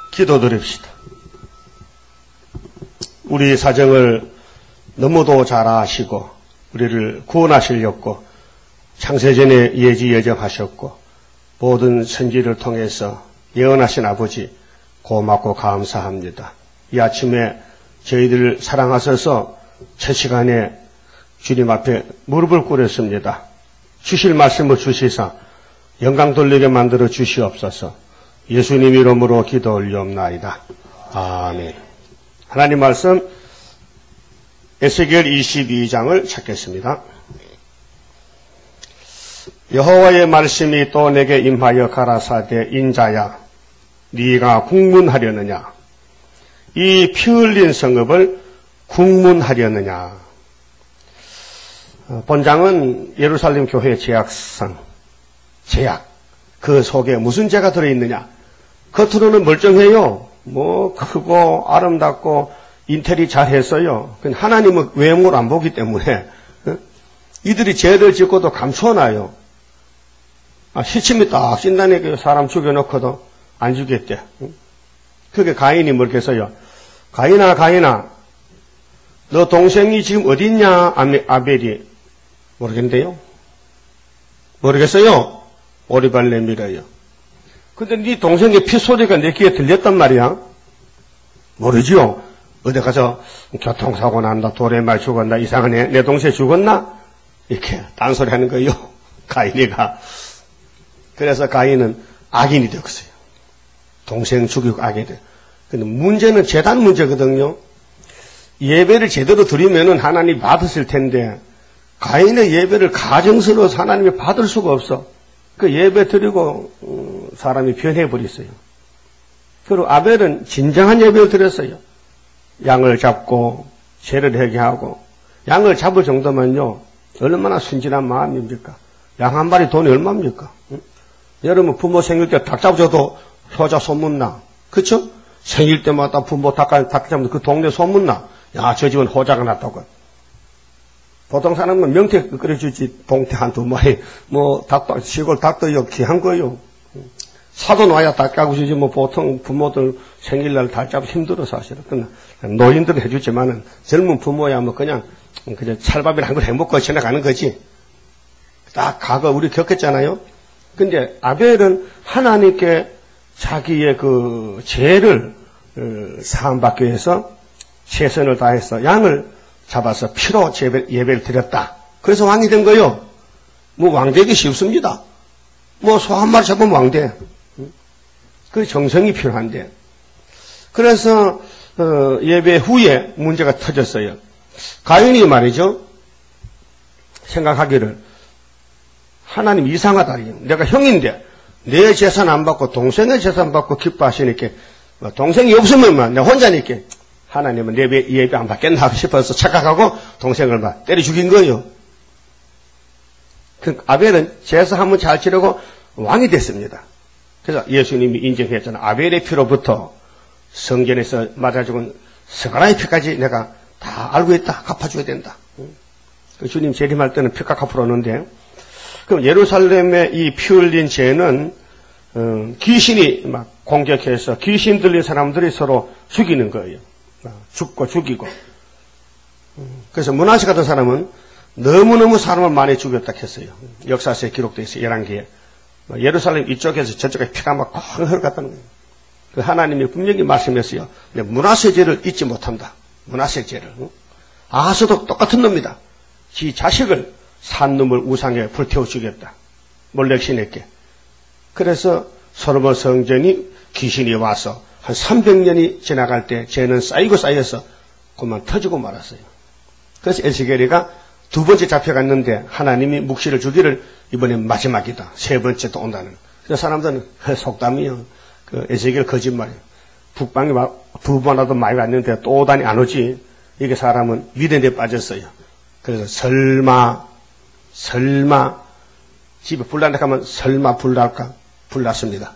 기도드립시다. 우리 사정을 너무도 잘 아시고 우리를 구원하시려고 창세전에 예지예정하셨고 모든 선지를 통해서 예언하신 아버지 고맙고 감사합니다. 이 아침에 저희들을 사랑하셔서 첫 시간에 주님 앞에 무릎을 꿇었습니다. 주실 말씀을 주시사 영광 돌리게 만들어 주시옵소서. 예수님 이름으로 기도 올리옵나이다. 아멘. 하나님 말씀 에스겔 22장을 찾겠습니다. 여호와의 말씀이 또 내게 임하여 가라사대 인자야 네가 국문하려느냐 이 피 흘린 성읍을 국문하려느냐. 본장은 예루살렘 교회 제약상 제약 그 속에 무슨 죄가 들어있느냐. 겉으로는 멀쩡해요. 뭐 크고 아름답고 인테리 잘했어요. 하나님은 외모를 안 보기 때문에 이들이 죄를 짓고도 감춰놔요. 시침이 딱 찐다니까 사람 죽여놓고도 안 죽였대. 그게 가인이 뭐겠어요. 가인아 너 동생이 지금 어디 있냐. 아벨이 모르겠는데요. 모르겠어요. 오리발 내밀어요. 근데 네 동생의 피 소리가 내 귀에 들렸단 말이야. 모르지요. 어디 가서 교통사고 난다, 돌에 말 죽었나, 이상하네, 내 동생 죽었나? 이렇게 딴소리 하는 거예요. 가인이가. 그래서 가인은 악인이 되었어요. 동생 죽이고 악인이 돼. 근데 문제는 재단 문제거든요. 예배를 제대로 드리면은 하나님 받으실 텐데 가인의 예배를 가정스러워서 하나님이 받을 수가 없어. 그 예배 드리고 사람이 변해버렸어요. 그리고 아벨은 진정한 예배를 드렸어요. 양을 잡고 죄를 회개하고 양을 잡을 정도면요 얼마나 순진한 마음입니까? 양 한 마리 돈이 얼마입니까? 응? 여러분 부모 생일 때 닭 잡아줘도 효자 소문나. 그쵸? 생일 때마다 부모 닭 잡으면 그 동네 소문나. 야, 저 집은 호자가 났다고. 보통 사람은 명태 끓여주지 동태 한두 마리 뭐 닭도 시골 닭도 귀한 거요. 사돈 와야 닭 가고 주지 뭐 보통 부모들 생일날 닭 잡기 힘들어 사실은. 노인들은 해주지만은 젊은 부모야 뭐 그냥 찰밥이나 한 걸 해먹고 지나가는 거지. 딱 과거 우리 겪었잖아요. 근데 아벨은 하나님께 자기의 그 죄를 사함받기 위해서 최선을 다해서 양을 잡아서 피로 예배를 드렸다. 그래서 왕이 된 거요. 뭐 왕되기 쉽습니다. 뭐 소 한 마리 잡으면 왕돼. 그 정성이 필요한데. 그래서 예배 후에 문제가 터졌어요. 가인이 말이죠. 생각하기를 하나님 이상하다. 내가 형인데 내 재산 안 받고 동생의 재산 받고 기뻐하시니까 동생이 없으면 내가 혼자니까 하나님은 내 예배 안 받겠나 싶어서 착각하고 동생을 막 때려 죽인 거예요. 그 아벨은 제사 한번 잘 치르고 왕이 됐습니다. 그래서 예수님이 인정했잖아요. 아벨의 피로부터 성전에서 맞아 죽은 스가랴의 피까지 내가 다 알고 있다. 갚아줘야 된다. 주님 재림할 때는 피가 갚으러오는데 그럼 예루살렘의 이 피 흘린 죄는 귀신이 막 공격해서 귀신 들린 사람들이 서로 죽이는 거예요. 죽고 죽이고. 그래서 므낫세 같은 사람은 너무너무 사람을 많이 죽였다 했어요. 역사서에 기록되어 있어요. 11개에. 예루살렘 이쪽에서 저쪽에 피가 막 콩 흘러갔다는 거예요. 그 하나님이 분명히 말씀했어요. 므낫세 죄를 잊지 못한다. 므낫세 죄를. 아하스도 똑같은 놈이다. 지 자식을 산 놈을 우상에 불태워 죽였다. 몰렉신에게. 그래서 솔로몬 성전이 귀신이 와서 한 300년이 지나갈 때 죄는 쌓여서 그만 터지고 말았어요. 그래서 에스겔이가 두 번째 잡혀갔는데 하나님이 묵시를 주기를 이번에 마지막이다. 세 번째 또 온다는. 그래서 사람들은 속담이요. 그 에스겔 거짓말이에요. 북방이 두 번 와도 많이 왔는데 또 오다니 안 오지. 이게 사람은 미련에 빠졌어요. 그래서 설마 집에 불 난다 하면 설마 불 날까? 불 났습니다.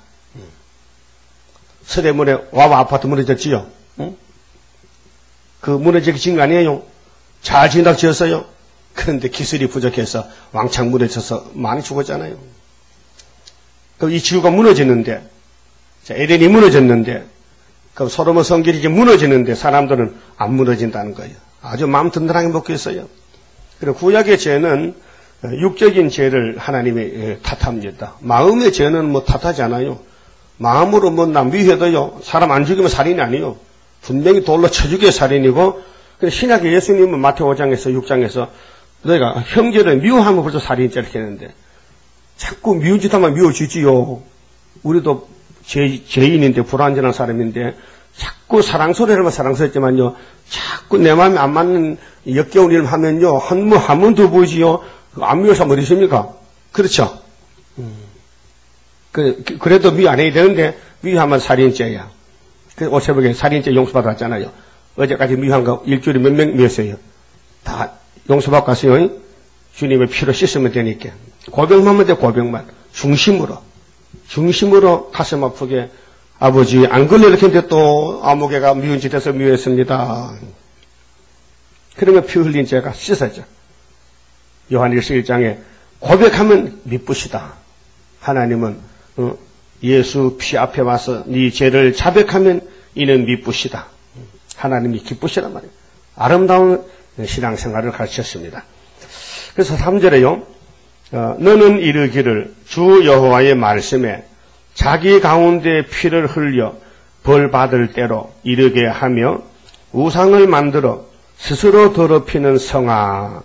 서대문에 와와 아파트 무너졌지요. 응? 그 무너지기 지은 거 아니에요. 잘 지은다고 지었어요. 그런데 기술이 부족해서 왕창 무너져서 많이 죽었잖아요. 그럼 이 지구가 무너졌는데, 에덴이 무너졌는데, 그 솔로몬 성전이 이제 무너지는데 사람들은 안 무너진다는 거예요. 아주 마음 든든하게 먹고 있어요. 그리고 구약의 죄는 육적인 죄를 하나님이 탓합니다. 마음의 죄는 뭐 탓하지 않아요. 마음으로 뭐 남비해도요, 사람 안 죽이면 살인이 아니요. 분명히 돌로 쳐 죽여 살인이고, 신약의 예수님은 마태오 5장에서 6장에서 너희가 형제를 미워하면 벌써 살인죄 이렇게 했는데, 자꾸 미운 짓 하면 미워지지요. 우리도 죄인인데, 불완전한 사람인데, 자꾸 사랑소리를 하면 사랑스럽지만요, 자꾸 내 마음에 안 맞는 역겨운 일을 하면요, 한 번 더 보이지요. 안 미워서 어디 있습니까? 그렇죠? 그래도 미워 안 해야 되는데, 미워하면 살인죄야. 오 새벽에 살인죄 용서받았잖아요. 어제까지 미워한 거 일주일에 몇 명 미웠어요. 다 용서받고 가세요. 주님의 피로 씻으면 되니까. 고백만 하면 돼, 고백만. 중심으로 가슴 아프게 아버지 안 걸려 이렇게 했는데 또 아무개가 미운 짓에서 미워했습니다. 그러면 피 흘린 죄가 씻어져. 요한일서 1장에 고백하면 미쁘시다. 하나님은 예수 피 앞에 와서 네 죄를 자백하면 이는 미쁘시다. 하나님이 기쁘시란 말이에요. 아름다운 신앙생활을 가르쳤습니다. 그래서 3절에요. 너는 이르기를 주 여호와의 말씀에 자기 가운데 피를 흘려 벌 받을 때로 이르게 하며 우상을 만들어 스스로 더럽히는 성아.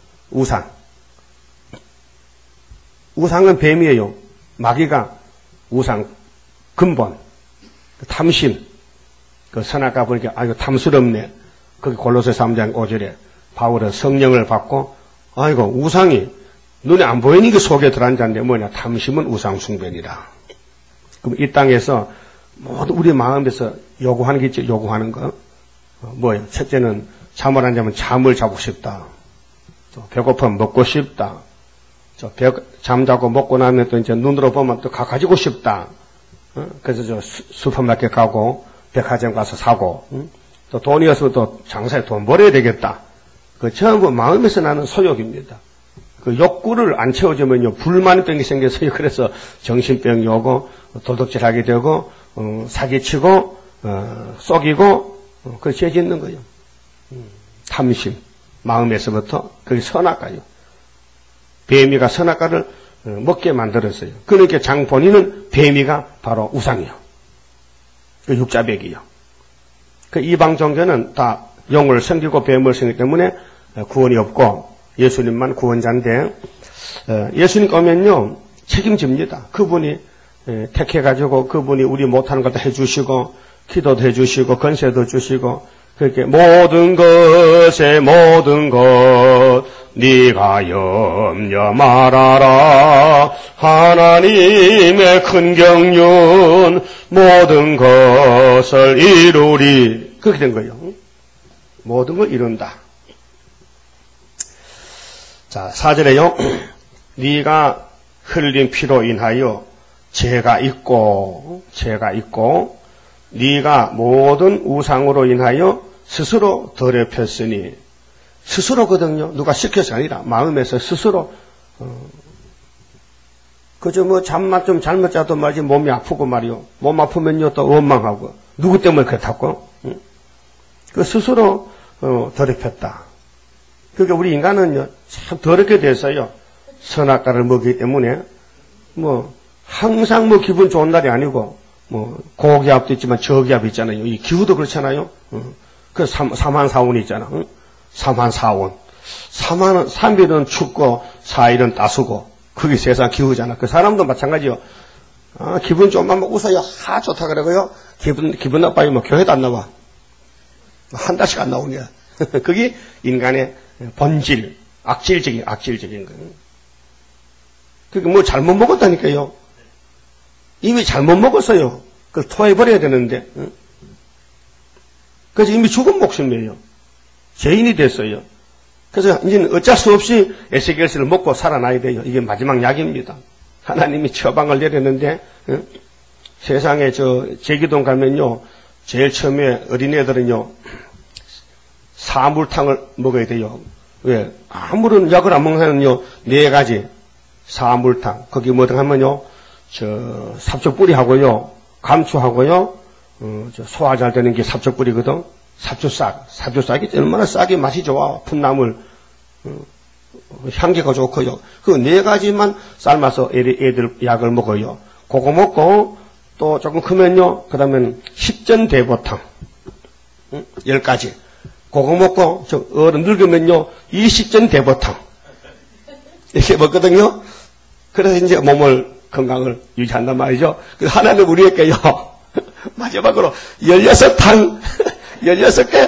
우상은 뱀이에요. 마귀가 우상 근본 탐심. 그 선악과 보니까 아이고 탐스럽네. 거기 골로새 3장 5절에 바울은 성령을 받고 아이고 우상이 눈에 안 보이는 게 속에 들어앉았는데 뭐냐, 탐심은 우상 숭배니라. 그럼 이 땅에서 모두 우리 마음에서 요구하는 게 있죠. 요구하는 거 뭐예요? 첫째는 잠을 안 자면 잠을 자고 싶다. 또 배고프면 먹고 싶다. 잠자고 먹고 나면 또 이제 눈으로 보면 또 가지고 싶다. 그래서 저 슈퍼마켓 가고 백화점 가서 사고, 또 돈이 없으면 또 장사에 돈 벌어야 되겠다. 그 전부 마음에서 나는 소욕입니다. 그 욕구를 안 채워주면요, 불만병이 생겨서요. 그래서 정신병이 오고, 도둑질하게 되고, 사기치고, 속이고, 그 죄 짓는 거예요. 탐심, 마음에서부터, 그게 선악과요. 뱀이가 선악과를 먹게 만들었어요. 그러니까 본인은 뱀이가 바로 우상이요. 그 육자백이요. 그 이방 종교는 다 용을 섬기고 뱀을 섬기기 때문에 구원이 없고 예수님만 구원자인데, 예수님 오면요 책임집니다. 그분이 택해가지고 그분이 우리 못하는 것도 해주시고 기도도 해주시고 건세도 주시고 그렇게 모든 것에 모든 것 네가 염려 말아라. 하나님의 큰 경륜 모든 것을 이루리. 그렇게 된 거예요. 모든 걸 이룬다. 자, 4절에요. 네가 흘린 피로 인하여 죄가 있고 네가 모든 우상으로 인하여 스스로 더럽혔으니, 스스로거든요. 누가 시켜서 아니라 마음에서 스스로. 그저 뭐 잠만 좀 잘못 자도 말이지 몸이 아프고 말이요. 몸 아프면요 또 원망하고 누구 때문에 그렇다고? 그 스스로 더럽혔다. 그러니까 우리 인간은요 참 더럽게 돼서요 선악과를 먹기 때문에 뭐 항상 뭐 기분 좋은 날이 아니고 뭐 고기압도 있지만 저기압 있잖아요. 이 기후도 그렇잖아요. 그 삼한사온이 있잖아. 삼한사온. 3일은 춥고 4일은 따스고 그게 세상 기후잖아. 그 사람도 마찬가지요. 기분 좋으면 뭐 웃어요. 좋다 그러고요. 기분 나빠요. 뭐 교회도 안 나와. 한 달씩 안 나오냐. 그게 인간의 본질, 악질적인 거예요. 그러니까 뭐 잘못 먹었다니까요. 이미 잘못 먹었어요. 그걸 토해버려야 되는데. 그래서 이미 죽은 목숨이에요. 죄인이 됐어요. 그래서 이제는 어쩔 수 없이 에스겔서를 먹고 살아나야 돼요. 이게 마지막 약입니다. 하나님이 처방을 내렸는데, 세상에 제기동 가면요, 제일 처음에 어린애들은요, 사물탕을 먹어야 돼요. 왜? 아무런 약을 안 먹으면요, 4가지. 사물탕. 거기 뭐든 하면요, 삽초뿌리하고요, 감초하고요, 소화 잘 되는 게 삽죽뿌리거든. 삽죽싹이 얼마나 싹이 맛이 좋아. 풋나물, 향기가 좋고요. 그 네 가지만 삶아서 애들 약을 먹어요. 그거 먹고, 또 조금 크면요, 그 다음엔 십전대보탕, 10가지. 그거 먹고, 어른 늙으면요, 20전대보탕. 이렇게 먹거든요. 그래서 이제 몸을, 건강을 유지한단 말이죠. 하나는 우리에게요, 마지막으로 16탕, 16개,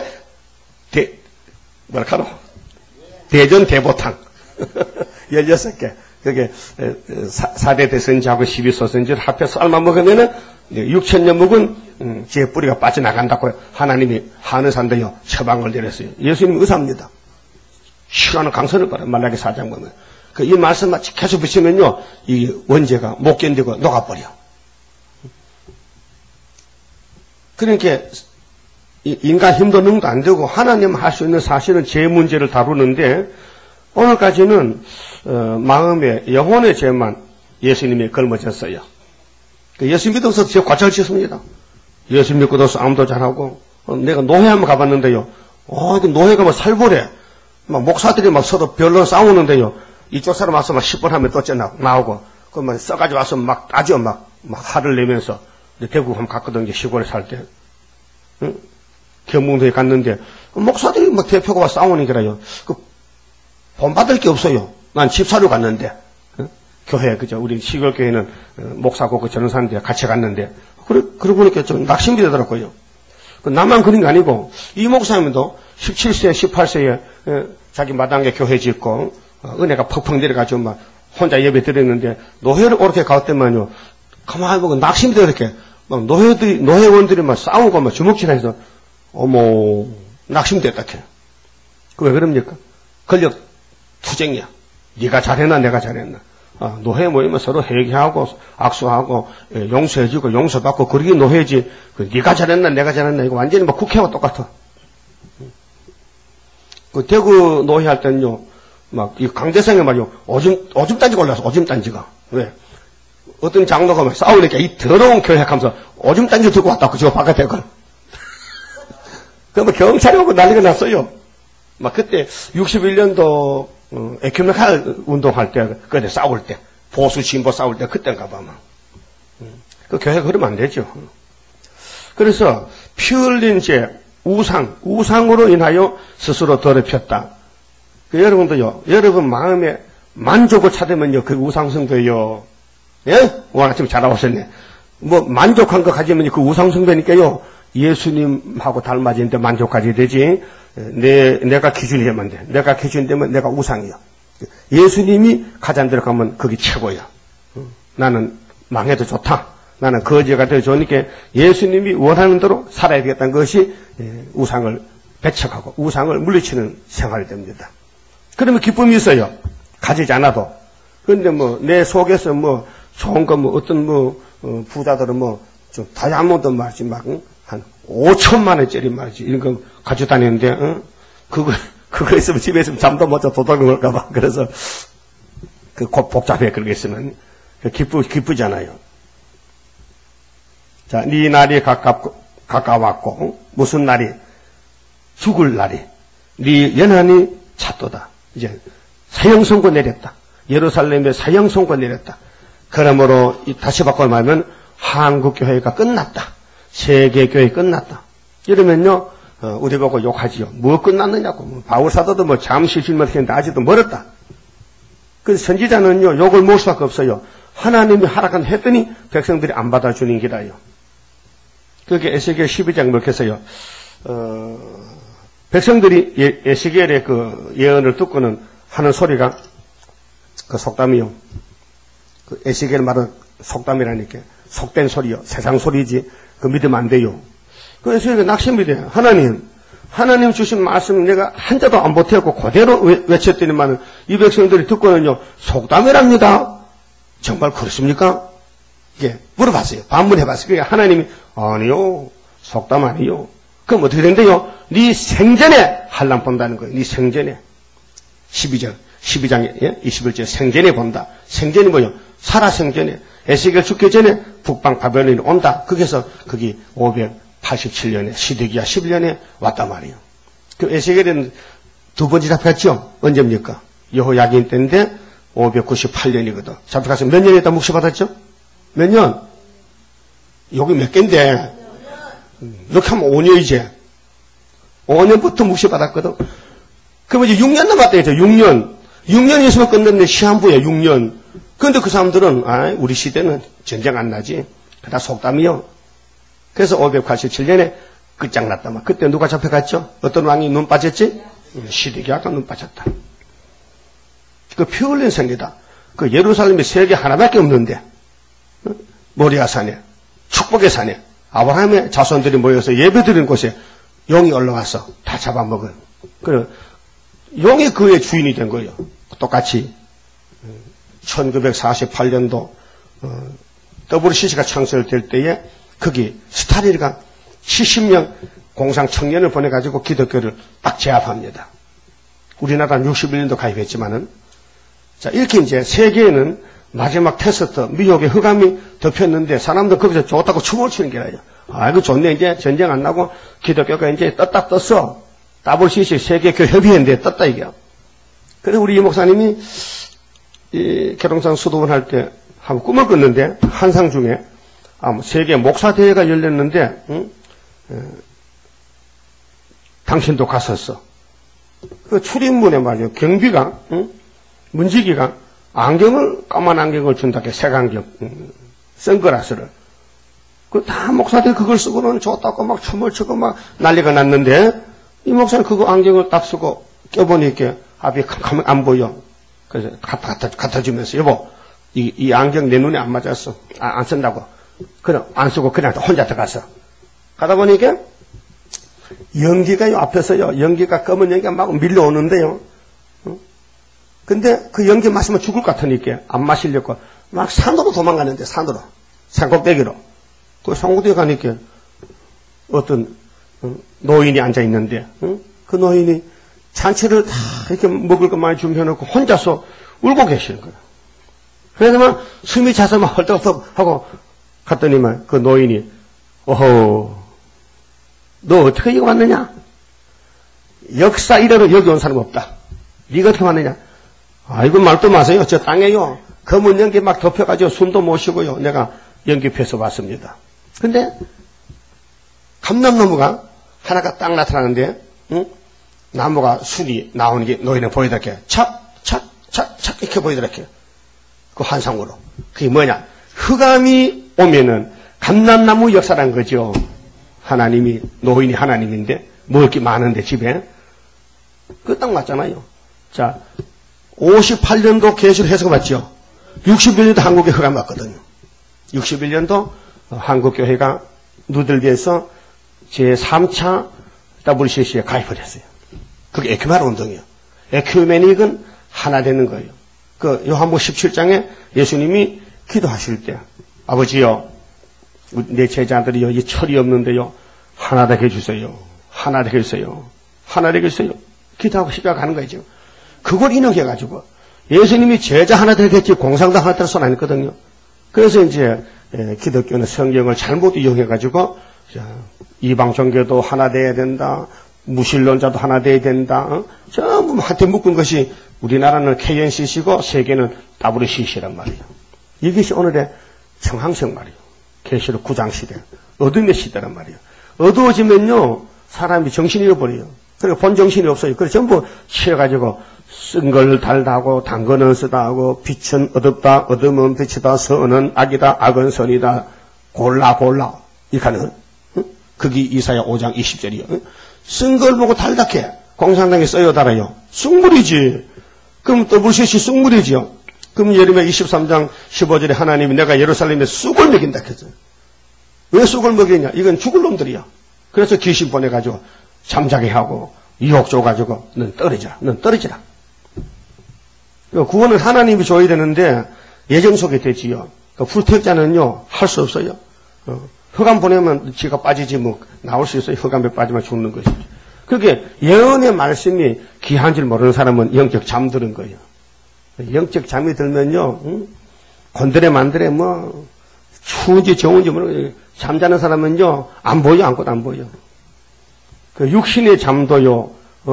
뭐랄까노? 대전대보탕. 16개. 그게 4대 대선지하고 12소선지를 합해서 삶아 먹으면은 6,000년 묵은 제 뿌리가 빠져나간다고 하나님이 한의사인데요 처방을 내렸어요. 예수님이 의사입니다. 싫어하는 강선을 받아 말라기 4장 보면 이 말씀만 계속 붙이면요 이 원죄가 못 견디고 녹아버려. 그러니까 인간 힘도 능도 안 되고 하나님 할 수 있는 사실은 죄 문제를 다루는데 오늘까지는 마음의 영혼의 죄만 예수님이 걸머졌어요. 예수 믿어서 죄 과철 짓습니다. 예수 믿고도 싸움도 잘하고 내가 노회 한번 가봤는데요. 노회가 뭐 살벌해. 막 목사들이 막 서로 별로 싸우는데요. 이쪽 사람 와서 막 10분 하면 또 나오고 그만 써가지고 와서 막 따져 막 화를 내면서 대구 한번 갔거든요. 시골에 살 때. 경북도에 갔는데 목사들이 막 대표가 와 싸우는 거라요. 본받을 게 없어요. 난 집사로 갔는데 교회 그죠? 우리 시골 교회는 목사고 그 전사인데 같이 갔는데 그러고 보니까 좀 낙심이 되더라고요. 나만 그런 게 아니고 이 목사님도 17세, 18세에 자기 마당에 교회 짓고 은혜가 퍽퍽 내려가지고 막 혼자 예배 드렸는데 노회를 오렇게 갈 때만요 가만히 보고 낙심이 되어 이렇게 막 노회원들이 막 싸우고 막 주먹질해서 어머 낙심됐다 캐. 그 왜 그럽니까? 권력 투쟁이야. 네가 잘했나 내가 잘했나. 노회 모이면 서로 회개하고 악수하고 용서해주고 용서받고 그러기 노회지. 네가 잘했나 내가 잘했나 이거 완전히 뭐 국회와 똑같아. 그 대구 노회 할 때는요 막 이 강대상에 말이요 오줌 단지가 올라서 오줌 단지가 왜 어떤 장로가 막 싸우니까 이 더러운 교회 하면서 오줌 단지 들고 왔다고 저 바깥에 걸. 그러면 경찰이 오고 난리가 났어요. 막 그때 61년도 에큐메칼 운동할 때, 그때 싸울 때, 보수 진보 싸울 때 그때인가 봐. 그 교회가 그러면 안 되죠. 그래서 피 흘린 죄, 우상으로 인하여 스스로 더럽혔다. 여러분도요, 여러분 마음에 만족을 찾으면요, 그 우상숭배요. 예? 오늘 아침 잘 나오셨네. 뭐 만족한 거 가지면 그 우상숭배니까요. 예수님하고 닮아지는데 만족하지 되지. 내가 기준이 되면 돼. 내가 기준이 되면 내가 우상이야. 예수님이 가장 들어가면 그게 최고야. 나는 망해도 좋다. 나는 거지가 더 좋으니까 예수님이 원하는 대로 살아야 되겠다는 것이 우상을 배척하고 우상을 물리치는 생활이 됩니다. 그러면 기쁨이 있어요. 가지지 않아도. 그런데 뭐 내 속에서 뭐 좋은 거 뭐 어떤 뭐 부자들은 뭐 좀 다이아몬드 말이지 막 한 5천만 원짜리 말이지 이런 거 가지고 다니는데 그거 있으면 집에 있으면 잠도 못 자 도둑을 걸까 봐. 그래서 복잡해 그런 게 있으면 기쁘잖아요. 자, 네 날이 가까웠고 무슨 날이 죽을 날이 네 연한이 찼도다. 이제 사형 선고 내렸다. 예루살렘에 사형 선고 내렸다. 그러므로 다시 바꿔 말하면 한국 교회가 끝났다. 세계 교회 끝났다. 이러면요 우리 보고 욕하지요. 뭐 끝났느냐고. 바울 사도도 뭐 잠시 실망했는데 아직도 멀었다. 그래서 선지자는요 욕을 먹을 수밖에 없어요. 하나님이 하라고 했더니 백성들이 안 받아주는 기라요. 그게 에스겔 12장 먹혀서요. 백성들이 에스겔의 그 예언을 듣고는 하는 소리가 그 속담이요. 그 에스겔 말은 속담이라니까 속된 소리요. 세상 소리지. 그 믿으면 안 돼요. 그래서 낙심이 돼요. 하나님 주신 말씀 내가 한자도 안 보태고 그대로 외쳤더니만 이 백성들이 듣고는요 속담이랍니다. 정말 그렇습니까? 예, 물어봤어요. 반문해봤어요. 그러니까 하나님이 아니요 속담 아니요. 그럼 어떻게 된대요? 네 생전에 한람 본다는 거예요. 네 생전에 12장에 21절 생전에 본다. 생전이 뭐요? 살아 생전에 에스겔 죽기 전에 북방 바벨론이 온다. 거기서 거기 587년에 시드기야 11년에 왔단 말이에요. 그 에스겔은 두 번째 잡혔죠? 언제입니까? 여호야긴 때인데 598년이거든. 잡혀가서 몇 년에 있다 묵시받았죠? 몇 년? 여기 몇 개인데? 이렇게 하면 5년이지. 5년부터 묵시받았거든. 그러면 이제 6년 남았다 했죠. 6년. 6년 있으면 끝났는데 시한부야 6년. 그런데 그 사람들은 우리 시대는 전쟁 안 나지. 다 속담이요. 그래서 587년에 끝장났다. 그때 누가 잡혀갔죠? 어떤 왕이 눈 빠졌지? 시드기야가 눈 빠졌다. 그 피 흘린 생기다. 그 예루살렘에 세계 하나밖에 없는데 모리아 산에 축복의 산에 아브라함의 자손들이 모여서 예배드리는 곳에 용이 올라와서 다 잡아먹어요. 그 용이 그의 주인이 된 거예요. 똑같이 1948년도 WCC가 창설될 때에 거기 스타린이가 70명 공상 청년을 보내가지고 기독교를 딱 제압합니다. 우리나라는 61년도 가입했지만은 자 이렇게 이제 세계에는 마지막 테스트 미국의 흑암이 덮였는데 사람들 거기서 좋다고 춤을 추는 게라요. 아이고 좋네 이제 전쟁 안 나고 기독교가 이제 떴어. WCC 세계교협의회인데 떴다 이게. 그래서 우리 이 목사님이 이 계룡산 수도원 할 때 한 꿈을 꿨는데 환상 중에 세계 목사 대회가 열렸는데 당신도 갔었어. 그 출입문에 말이요 경비가 문지기가 안경을 까만 안경을 준다 게 색안경 선글라스를 그 다 목사들 그걸 쓰고는 좋다고 막 춤을 추고 막 난리가 났는데 이 목사는 그거 안경을 딱 쓰고 껴보니까 앞이 안 보여. 그래서 갖다 주면서 여보 이 안경 내 눈에 안 맞았어. 안 쓴다고. 그럼 안 쓰고 그냥 혼자 들어갔어. 가다 보니까 연기가요 앞에서요 연기가 검은 연기가 막 밀려오는데요. 근데 그 연기 마시면 죽을 것 같으니까 안 마시려고 막 산으로 도망가는데 산으로 산꼭대기로 그 산꼭대기 가니까 어떤 노인이 앉아 있는데 그 노인이 잔치를 다 이렇게 먹을 것 많이 준비해놓고 혼자서 울고 계시는 거예요. 그래서 막 숨이 차서 막 헐떡헐떡 하고 갔더니만 그 노인이 어허 너 어떻게 여기 왔느냐? 역사 이래로 여기 온 사람 없다. 네가 어떻게 왔느냐? 아이고 말도 마세요. 저 땅에요 검은 연기 막 덮여가지고 숨도 못 쉬고요. 내가 연기 펴서 왔습니다. 근데 감람나무가 하나가 딱 나타나는데 나무가 순이 나오는 게 노인은 보이더라게 착착착착 이렇게 보이더라게 그 환상으로 그게 뭐냐 흑암이 오면은 감람나무 역사란 거죠. 하나님이 노인이 하나님인데 먹을 게 많은데 집에 그 딱 맞잖아요. 자 58년도 계시를 해석해봤죠. 61년도 한국에 흑암 왔거든요. 61년도 한국교회가 누들기에서 제3차 WCC에 가입을 했어요. 그게 에큐메닉 운동이에요. 에큐메닉은 하나 되는 거예요. 그 요한복음 17장에 예수님이 기도하실 때 아버지요 내 제자들이요 이 철이 없는데요 하나 되게 해주세요. 하나 되게 해주세요. 하나 되게 해주세요. 기도하고 시작하는 거죠. 그걸 인용해가지고 예수님이 제자 하나 되게 했지 공상당 하나 되는 손 아니거든요. 그래서 이제 기독교는 성경을 잘못 이용해가지고 이방 종교도 하나 돼야 된다. 무신론자도 하나 돼야 된다. 전부 한테 묶은 것이 우리나라는 KNCC고 세계는 WCC란 말이에요. 이것이 오늘의 정황성 말이에요. 계시록 9장 시대. 어둠의 시대란 말이에요. 어두워지면요 사람이 정신이 잃어버려요. 그리고 본 정신이 없어요. 그래서 전부 취해가지고 쓴 걸 달다 하고 단 거는 쓰다 하고 빛은 어둡다 어둠은 빛이다 선은 악이다 악은 선이다 골라 이렇게 하는 그게 이사야 5장 20절이요. 쓴 걸 보고 달닥해. 공산당에 써요 달아요. 쑥물이지. 그럼 WCC 쑥물이지요. 그럼 예레미야 23장 15절에 하나님이 내가 예루살렘에 쑥을 먹인다 했어요. 왜 쑥을 먹이냐? 이건 죽을 놈들이야. 그래서 귀신 보내가지고 잠자게 하고 유혹 줘가지고 넌 떨어지라. 구원은 하나님이 줘야 되는데 예정 속에 되지요. 불택자는요 할 수 없어요. 흑암 보내면 지가 빠지지 뭐 나올 수 있어요. 흑암에 빠지면 죽는 것이죠. 그게 예언의 말씀이 귀한 줄 모르는 사람은 영적 잠드는 거예요. 영적 잠이 들면요 건드려 만들어 뭐 추운지 정운지 모르고 잠자는 사람은요, 안 보여, 아무것도 안 보여. 그 육신의 잠도요,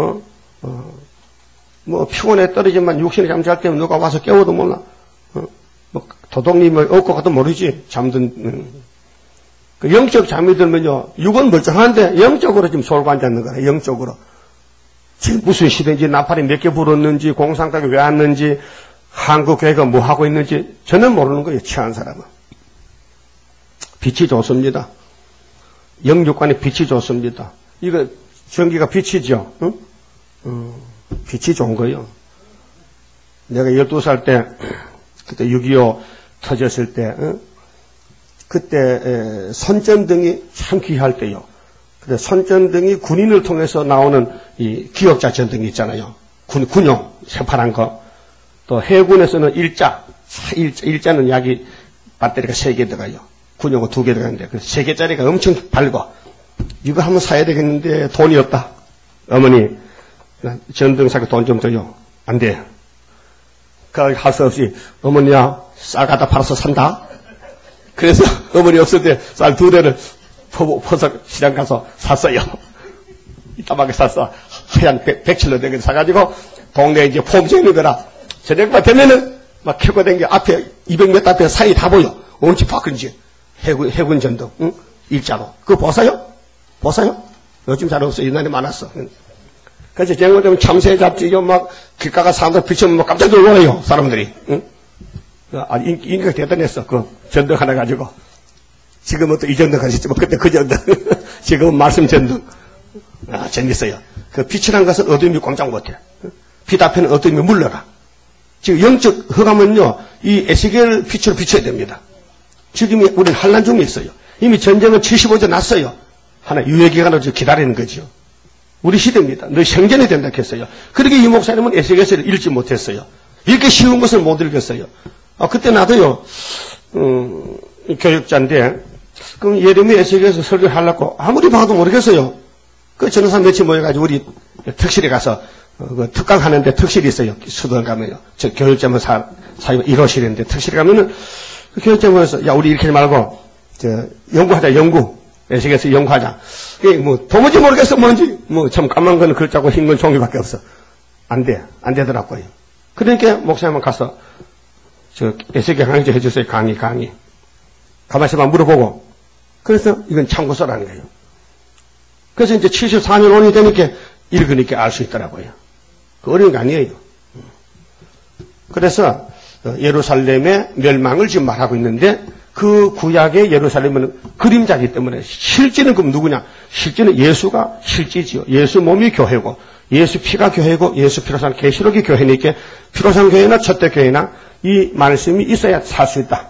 뭐 피곤해 떨어지만 육신의 잠잘 때면 누가 와서 깨워도 몰라. 뭐 도둑님을 얻고 가도 모르지. 잠든. 그 영적 잠이 들면요, 육은 멀쩡한데 영적으로 지금 졸고 앉았는 거야. 영적으로. 지금 무슨 시대인지, 나팔이 몇 개 불었는지, 공상닭이 왜 왔는지, 한국교회가 뭐 하고 있는지 저는 모르는 거예요. 취한 사람은. 빛이 좋습니다. 영육관에 빛이 좋습니다. 이거 전기가 빛이죠. 응? 빛이 좋은 거예요. 내가 12살 때 그때 6.25 터졌을 때 그때 손전등이 참 귀할 때요. 근데 손전등이 군인을 통해서 나오는 이 기억자 전등이 있잖아요. 군용 새파란 거. 또 해군에서는 일자는 약이 배터리가 3개 들어가요. 군용은 2개 들어가는데 그 3개짜리가 엄청 밝고 이거 한번 사야 되겠는데 돈이 없다. 어머니 전등 사게 돈 좀 줘요. 안 돼. 그 할 수 없이 어머니야 쌀 갖다 팔아서 산다. 그래서 어머니 없을 때 쌀 2대를 퍼서 시장 가서 샀어요. 이따만하게 샀어. 하얀 100킬로 되게 사가지고 동네에 이제 폼새 있는 거라 저녁만 되면은 막 켜고 댕겨 앞에 200m 앞에 사이 다 보여. 언제 바꾼지 해군 전등 응? 일자로 그거 보세요? 보세요? 요즘 잘 없어. 옛날에 많았어. 그래서 쟁여되면 참새 잡지요. 막 길가가 사람들 비치면 막 깜짝 놀라요. 사람들이. 응? 아, 인기가 대단했어. 그 전등 하나 가지고. 지금은 또 이 전등 가셨지만 그때 그 전등. 지금은 말씀 전등. 아, 재밌어요. 그 빛이란 것은 어둠이 꼼짝 못해. 빛 앞에는 어둠이 물러가. 지금 영적 흑암은요, 이 에스겔 빛으로 비춰야 됩니다. 지금 우리는 환난 중에 있어요. 이미 전쟁은 75년 났어요. 하나 유예기간을 기다리는 거죠. 우리 시대입니다. 너 생전이 된다 했어요. 그렇게 이 목사님은 에스겔서를 읽지 못했어요. 이렇게 쉬운 것을 못 읽었어요. 그때 나도요, 교육자인데, 그럼 예레미야 에스겔서 설교를 하려고 아무리 봐도 모르겠어요. 그 전도사 며칠 모여가지고 우리 특실에 가서 그 특강 하는데 특실이 있어요. 수도원 가면요. 저 교육자문 사입 1호실인데 특실에 가면은 그 교육자문에서 야 우리 이렇게 하지 말고 저 연구하자 연구. 에스겔서 연구하자. 이게 뭐 도무지 모르겠어 뭔지 뭐 참 까만 거는 글자고 흰 건 종이밖에 없어. 안 돼. 안 되더라고요. 그러니까 목사님은 가서 저 에스겔 강의 좀 해주세요. 강의. 가만히 있어봐 물어보고. 그래서 이건 참고서라는 거예요. 그래서 이제 74년 5년이 되니까 읽으니까 알 수 있더라고요. 그 어려운 게 아니에요. 그래서 예루살렘의 멸망을 지금 말하고 있는데 그 구약의 예루살렘은 그림자이기 때문에 실제는 그럼 누구냐? 실제는 예수가 실제지요. 예수 몸이 교회고 예수 피가 교회고 예수 피로 산 계시록이 교회니까 피로 산 교회나 첫대 교회나 이 말씀이 있어야 살 수 있다.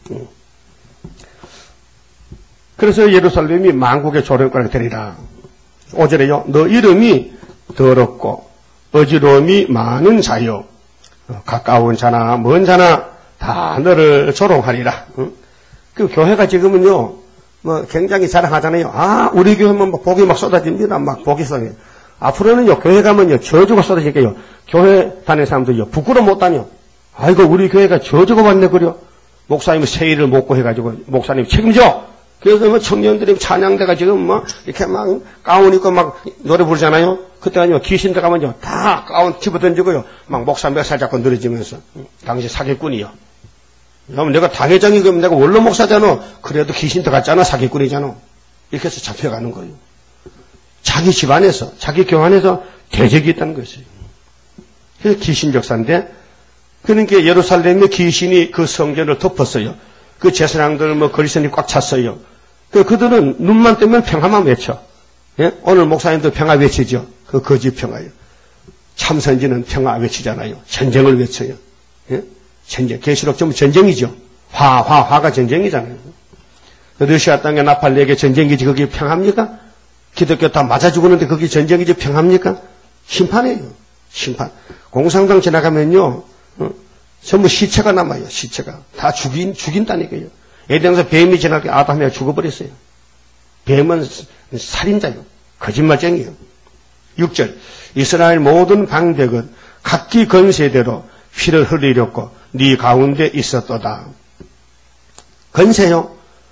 그래서 예루살렘이 만국의 조력거리가 되리라. 5절에요. 너 이름이 더럽고 어지러움이 많은 자요. 가까운 자나 먼 자나 다 너를 조롱하리라. 그 교회가 지금은요, 뭐 굉장히 자랑하잖아요. 아, 우리 교회는 막 복이 막 쏟아집니다. 막 복이 쏟아져요. 앞으로는요, 교회 가면요, 저주가 쏟아질게요. 교회 다니는 사람들요, 부끄러워 못 다녀. 아이고, 우리 교회가 저주가 왔네, 그려. 목사님이 세일을 먹고 해가지고, 목사님 책임져! 그래서 뭐 청년들이 찬양대가 지금 뭐, 이렇게 막 가운 입고 막 노래 부르잖아요. 그때는요, 귀신 들어가면요, 다 가운 집어 던지고요, 막 목사 몇 살 잡고 늘어지면서, 당시 사기꾼이요. 그러면 내가 당회장이 그러면 내가 원로 목사잖아. 그래도 귀신 들어갔잖아, 사기꾼이잖아. 이렇게 해서 잡혀가는 거예요. 자기 집안에서, 자기 교환에서 대적이 있다는 것이에요. 그래서 귀신 역사인데, 그러니까 예루살렘의 귀신이 그 성전을 덮었어요. 그 제사장들 뭐 거리선이 꽉 찼어요. 그들은 눈만 뜨면 평화만 외쳐. 예? 오늘 목사님도 평화 외치죠. 그 거짓 평화예요. 참선지는 평화 외치잖아요. 전쟁을 외쳐요. 예? 전쟁. 계시록 전부 전쟁이죠. 화가 전쟁이잖아요. 러시아 땅에 나팔 4개 전쟁이지 그게 평화입니까? 기독교 다 맞아 죽었는데 그게 전쟁이지 평화입니까? 심판이에요. 심판. 공산당 지나가면요. 전부 시체가 남아요. 시체가. 다 죽인다니까요. 에덴에서 뱀이 지나게 아담이 죽어버렸어요. 뱀은 살인자요. 거짓말쟁이요. 6절. 이스라엘 모든 방백은 각기 건세대로 피를 흘리렸고 네 가운데 있었도다. 건세요.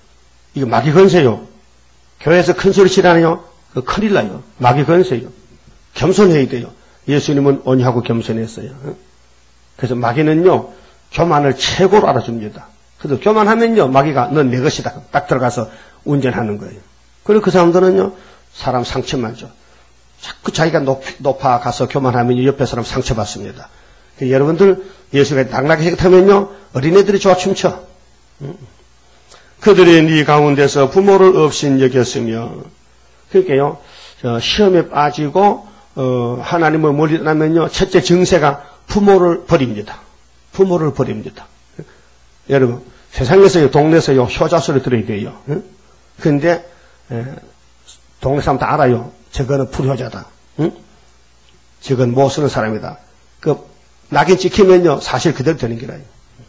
이거 마귀 건세요. 교회에서 큰 소리 치라니요. 큰일 나요. 마귀 건세요. 겸손해야 돼요. 예수님은 온유하고 겸손했어요. 그래서 마귀는요, 교만을 최고로 알아줍니다. 그래서 교만하면요, 마귀가 넌 내 것이다. 딱 들어가서 운전하는 거예요. 그리고 그 사람들은요, 사람 상처만 줘. 자꾸 자기가 높아 가서 교만하면 옆에 사람 상처받습니다. 여러분들 예수가 당나귀 타면요, 어린애들이 좋아 춤춰. 그들이 네 가운데서 부모를 없인 여겼으며, 그러니까요, 시험에 빠지고 하나님을 멀리 떠나면요, 첫째 증세가 부모를 버립니다. 부모를 버립니다. 여러분, 세상에서요, 동네에서요, 효자소리 들어야 돼요. 그런데 동네 사람 다 알아요. 저거는 불효자다. 저건 못 쓰는 사람이다. 낙인 찍히면요, 사실 그대로 되는 거라요.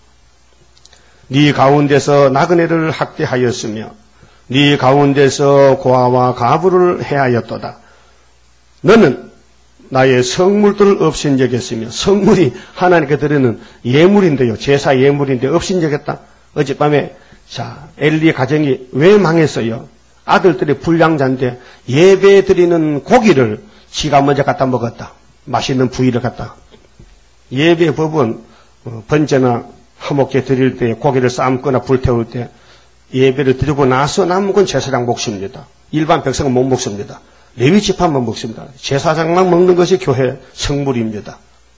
네 가운데서 나그네를 학대하였으며 네 가운데서 고아와 가부를 해하였도다. 너는 나의 성물들을 없인 여겼으며, 성물이 하나님께 드리는 예물인데요, 제사 예물인데 없인 여겼다. 어젯밤에 엘리 가정이 왜 망했어요? 아들들이 불량자인데 예배 드리는 고기를 지가 먼저 갖다 먹었다. 맛있는 부위를 갖다. 예배 법은 번제나 화목제 드릴 때 고기를 삶거나 불태울 때 예배를 드리고 나서 남은 건 제사장 몫입니다. 일반 백성은 못 먹습니다. 레위 지파만 먹습니다. 제사장만 먹는 것이 교회 성물입니다.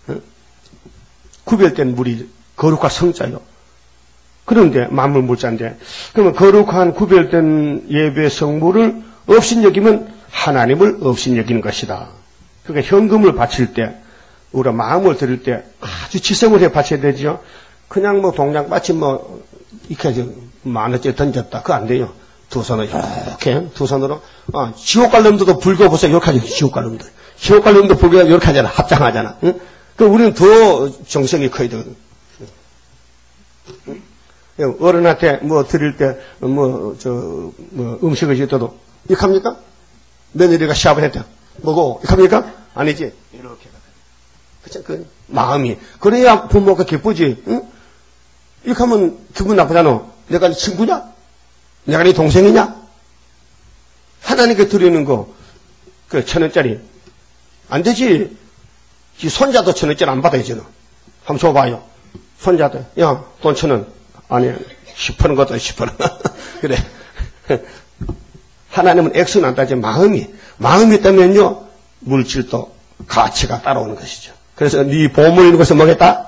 구별된 물이 거룩한 성자요. 그런데 만물물자인데, 그러면 거룩한 구별된 예배 성물을 없인 여기면 하나님을 없인 여기는 것이다. 그러니까 현금을 바칠 때, 우리가 마음을 드릴 때 아주 지성을 해 바쳐야 되죠. 그냥 동장 마치 이렇게 만원짜리 던졌다. 그거 안 돼요. 두 손으로 이렇게, 두 손으로, 지옥 갈 놈들도 불교 보세요. 이렇게 하죠. 지옥 갈 놈들. 지옥 갈 놈도 불교 이렇게 하잖아. 합장하잖아. 응? 우리는 더 정성이 커야 되거든. 어른한테 드릴 때, 음식을 주더라도, 이렇게 합니까? 며느리가 시합을 했대. 뭐고, 이렇게 합니까? 아니지. 이렇게. 그쵸, 마음이. 그래야 부모가 기쁘지, 응? 이렇게 하면 기분 나쁘잖아. 내가 네 친구냐? 내가 네 동생이냐? 하나님께 드리는 거, 1,000원짜리. 안 되지. 이 손자도 1,000원짜리 안 받아야지, 너. 한번 줘봐요. 손자도, 야, 돈 1,000원. 아니, 10%는 것도 10%. 그래. 하나님은 액수는 안 따지, 마음이 있다면요, 물질도 가치가 따라오는 것이죠. 그래서 네 보물 있는 곳에 뭐겠다?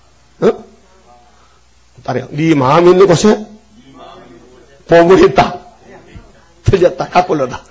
따라요. 네 마음 있는 곳에 보물이 있다. 틀렸다. 까꿀러다.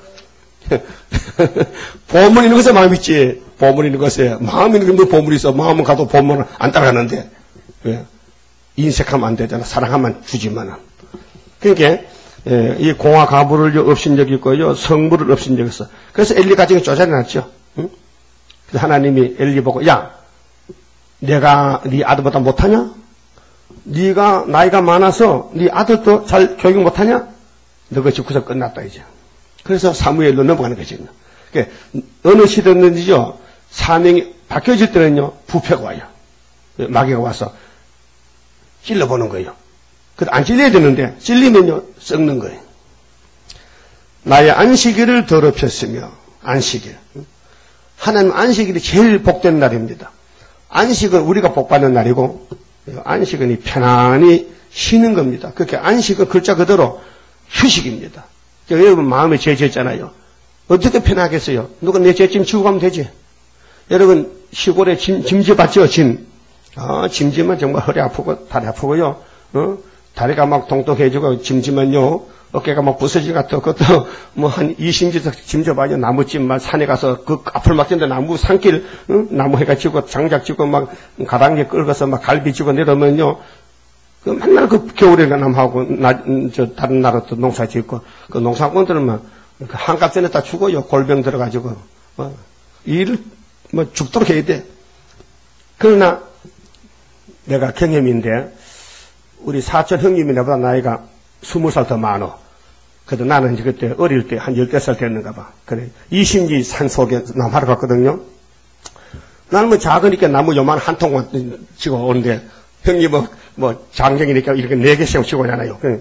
보물 있는 곳에 마음 있지. 보물 있는 곳에 마음 있는 곳에 보물이 있어. 마음은 가도 보물은 안 따라가는데. 왜? 인색하면 안 되잖아. 사랑하면 주지만은. 그러니까 이 공화 가부를 없인 적이 있고요, 성물을 없인 적이 있어. 그래서 엘리 가정이 쪼잔해놨죠. 응? 그래서 하나님이 엘리 보고, 야, 내가 네 아들보다 못하냐? 네가 나이가 많아서 네 아들도 잘 교육 못하냐? 너가 집구석 끝났다 이제. 그래서 사무엘로 넘어가는 거지. 그러니까 어느 시대든지요, 사명이 바뀌어질 때는요, 부패가 와요. 마귀가 와서 찔러보는 거예요. 그래도 안 찔려야 되는데 찔리면요 썩는 거예요. 나의 안식일을 더럽혔으며, 안식일. 하나님 안식일이 제일 복된 날입니다. 안식은 우리가 복받는 날이고, 안식은 이 편안히 쉬는 겁니다. 그렇게 안식은 글자 그대로 휴식입니다. 여러분 마음에 죄 졌잖아요. 어떻게 편하겠어요? 누가 내 죄짐 지고 가면 되지. 여러분 시골에 짐지 봤죠? 짐지면 정말 허리 아프고 다리 아프고요. 다리가 막 동동해지고 짐지면요 어깨가 막 부서질 것 같아. 그것도 한 20지 짐져봐요. 나무집 막 산에 가서 그 앞을 막는데 나무 산길 나무 해가지고 장작 지고 막 가랑비 끌어서 막 갈비 지고 내려오면요. 그 맨날 그 겨울에 남하고 다른 나라 또 농사 짓고 그 농사꾼들은 막 한값 전에 다 죽어요. 골병 들어가지고 일을 죽도록 해야 돼. 그러나 내가 경험인데 우리 사촌 형님이 나보다 나이가 20살 더 많어. 그래도 나는 이제 그때 어릴 때 한 15살 됐는가 봐. 그래. 이심지 산속에 남하러 갔거든요. 나는 작으니까 나무 요만 한 통만 치고 오는데 형님은 장경이니까 이렇게 4개씩 치고 오잖아요.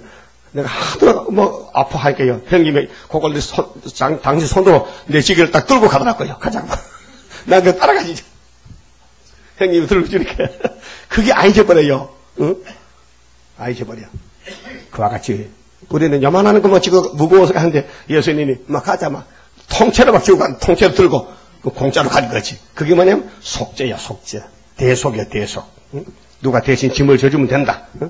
내가 하도 아파할게요. 형님이 그걸 당신 손으로 내 지게를 딱 들고 가더라고요. 가자고. 난 그 따라가지죠. 형님이 들고 주니까. 그게 안 잊어버려요. 응? 안 잊어버려. 그와 같이. 우리는 요만한 것만 지금 무거워서 가는데 예수님이 막 가자, 막. 통째로 막 지고 가, 통째로 들고 공짜로 가는 거지. 그게 뭐냐면 속죄야, 속죄. 대속이야, 대속. 응? 누가 대신 짐을 져주면 된다. 응?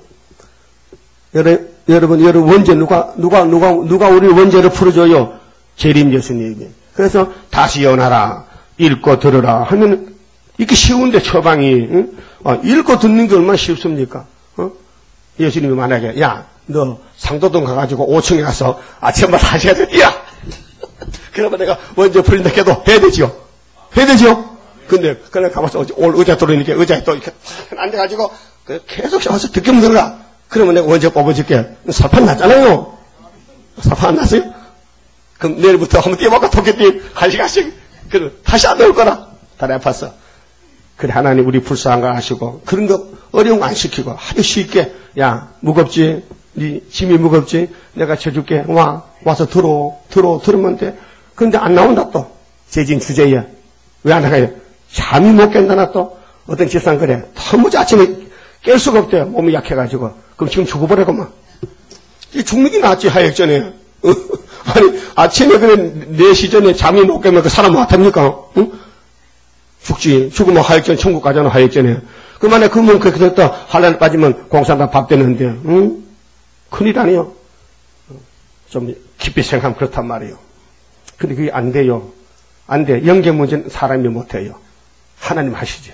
여러분, 원죄, 누가 우리 원죄를 풀어줘요? 재림 예수님이. 그래서 다시 연하라, 읽고 들으라 하면, 이렇게 쉬운데, 처방이, 응? 읽고 듣는 게 얼마나 쉽습니까? 예수님이 만약에, 야, 너 상도동 가가지고 5층에 가서 아침마다 하셔야 돼. 야! 그러면 내가 원죄 풀린다 해도 해야 되지요? 해야 되지요? 근데, 그냥 가만있어. 오늘 의자 들어오니까 의자에 또 이렇게 앉아가지고, 계속 와서 듣게 들어가. 그러면 내가 원죄 뽑아줄게. 살판 났잖아요. 살판 안 났어요? 그럼 내일부터 한번 뛰어볼까? 토끼띠 1시간씩. 그럼 다시 안 나올 거라. 다리 아팠어. 그래, 하나님 우리 불쌍한 거 아시고, 그런 거 어려운 거 안 시키고, 아주 쉽게, 야, 무겁지? 네 짐이 무겁지? 내가 쳐줄게. 와서 들으면 돼. 근데 안 나온다 또. 재진 주제야. 왜 안 나가요? 잠이 못 깬다나 또. 어떤 집사람 그래. 터무지 아침에 깰 수가 없대요. 몸이 약해가지고. 그럼 지금 죽어버리고만. 죽는 게 낫지, 하역전에. 아니, 아침에 그래, 4시 전에 잠이 못 깨면 그 사람 어떡합니까? 응? 죽지. 죽으면 하역전, 천국 가잖아, 하역전에. 그만에 그러면 그렇게 됐다. 한날 빠지면 공산당 밥 되는데, 응? 큰일 아니요. 좀 깊이 생각하면 그렇단 말이에요. 근데 그게 안 돼요. 안 돼. 영계 문제는 사람이 못해요. 하나님 하시죠.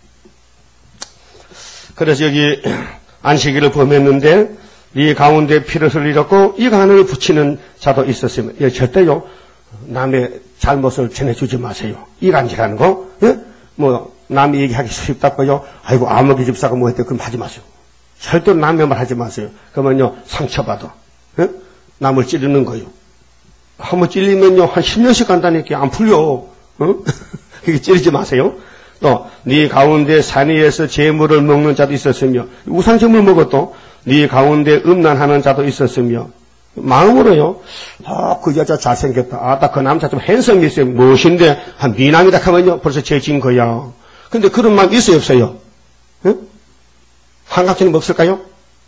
그래서 여기 안식일을 범했는데 이 가운데 피를 흘리렸고 이 간을 붙이는 자도 있었으면 예, 절대요 남의 잘못을 전해주지 마세요. 이간질하는 거 예? 뭐 남이 얘기하기 쉽다고요. 아이고 아무개 집사가 뭐 했대 그럼 하지 마세요. 절대로 남의 말 하지 마세요. 그러면요 상처받아. 예? 남을 찌르는 거요. 한번 찔리면요 한 10년씩 간다니까 안 풀려. 어? 그게 찌르지 마세요. 또 네 가운데 산위에서 재물을 먹는 자도 있었으며 우상제물 먹어도 네 가운데 음란하는 자도 있었으며 마음으로요 그 여자 잘생겼다 그 남자 좀 핸섬이 있어요 무엇인데 한 미남이다 하면요 벌써 죄진 거야. 근데 그런 마음 있어요 없어요? 응? 환갑전에 없을까요?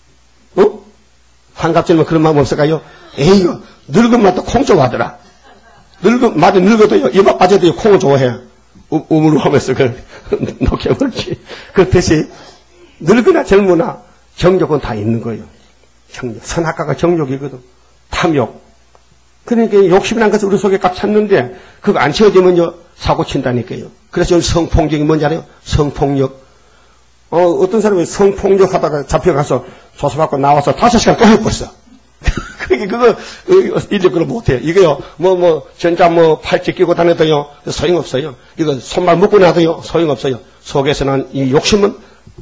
환갑전에 그런 마음 없을까요? 에이요 늙으면 또 콩 좋아하더라. 늙어도요 이마 빠져도요 콩을 좋아해. 우물하면서 녹여버리지. 그렇듯이 늙으나 젊으나 정욕은 다 있는 거예요. 정욕. 선악과가 정욕이거든. 탐욕. 그러니까 욕심이란 것을 우리 속에 꽉 찼는데 그거 안 채워지면요 사고 친다니까요. 그래서 여기 성폭력이 뭔지 알아요? 성폭력. 어떤 사람이 성폭력 하다가 잡혀가서 조사받고 나와서 5시간 또 해버렸어. 그거 이제 그걸 못해. 이거요 진짜 팔찌 끼고 다녀도요 소용없어요. 이거 손발 묶고 나도요 소용없어요. 속에서는 이 욕심은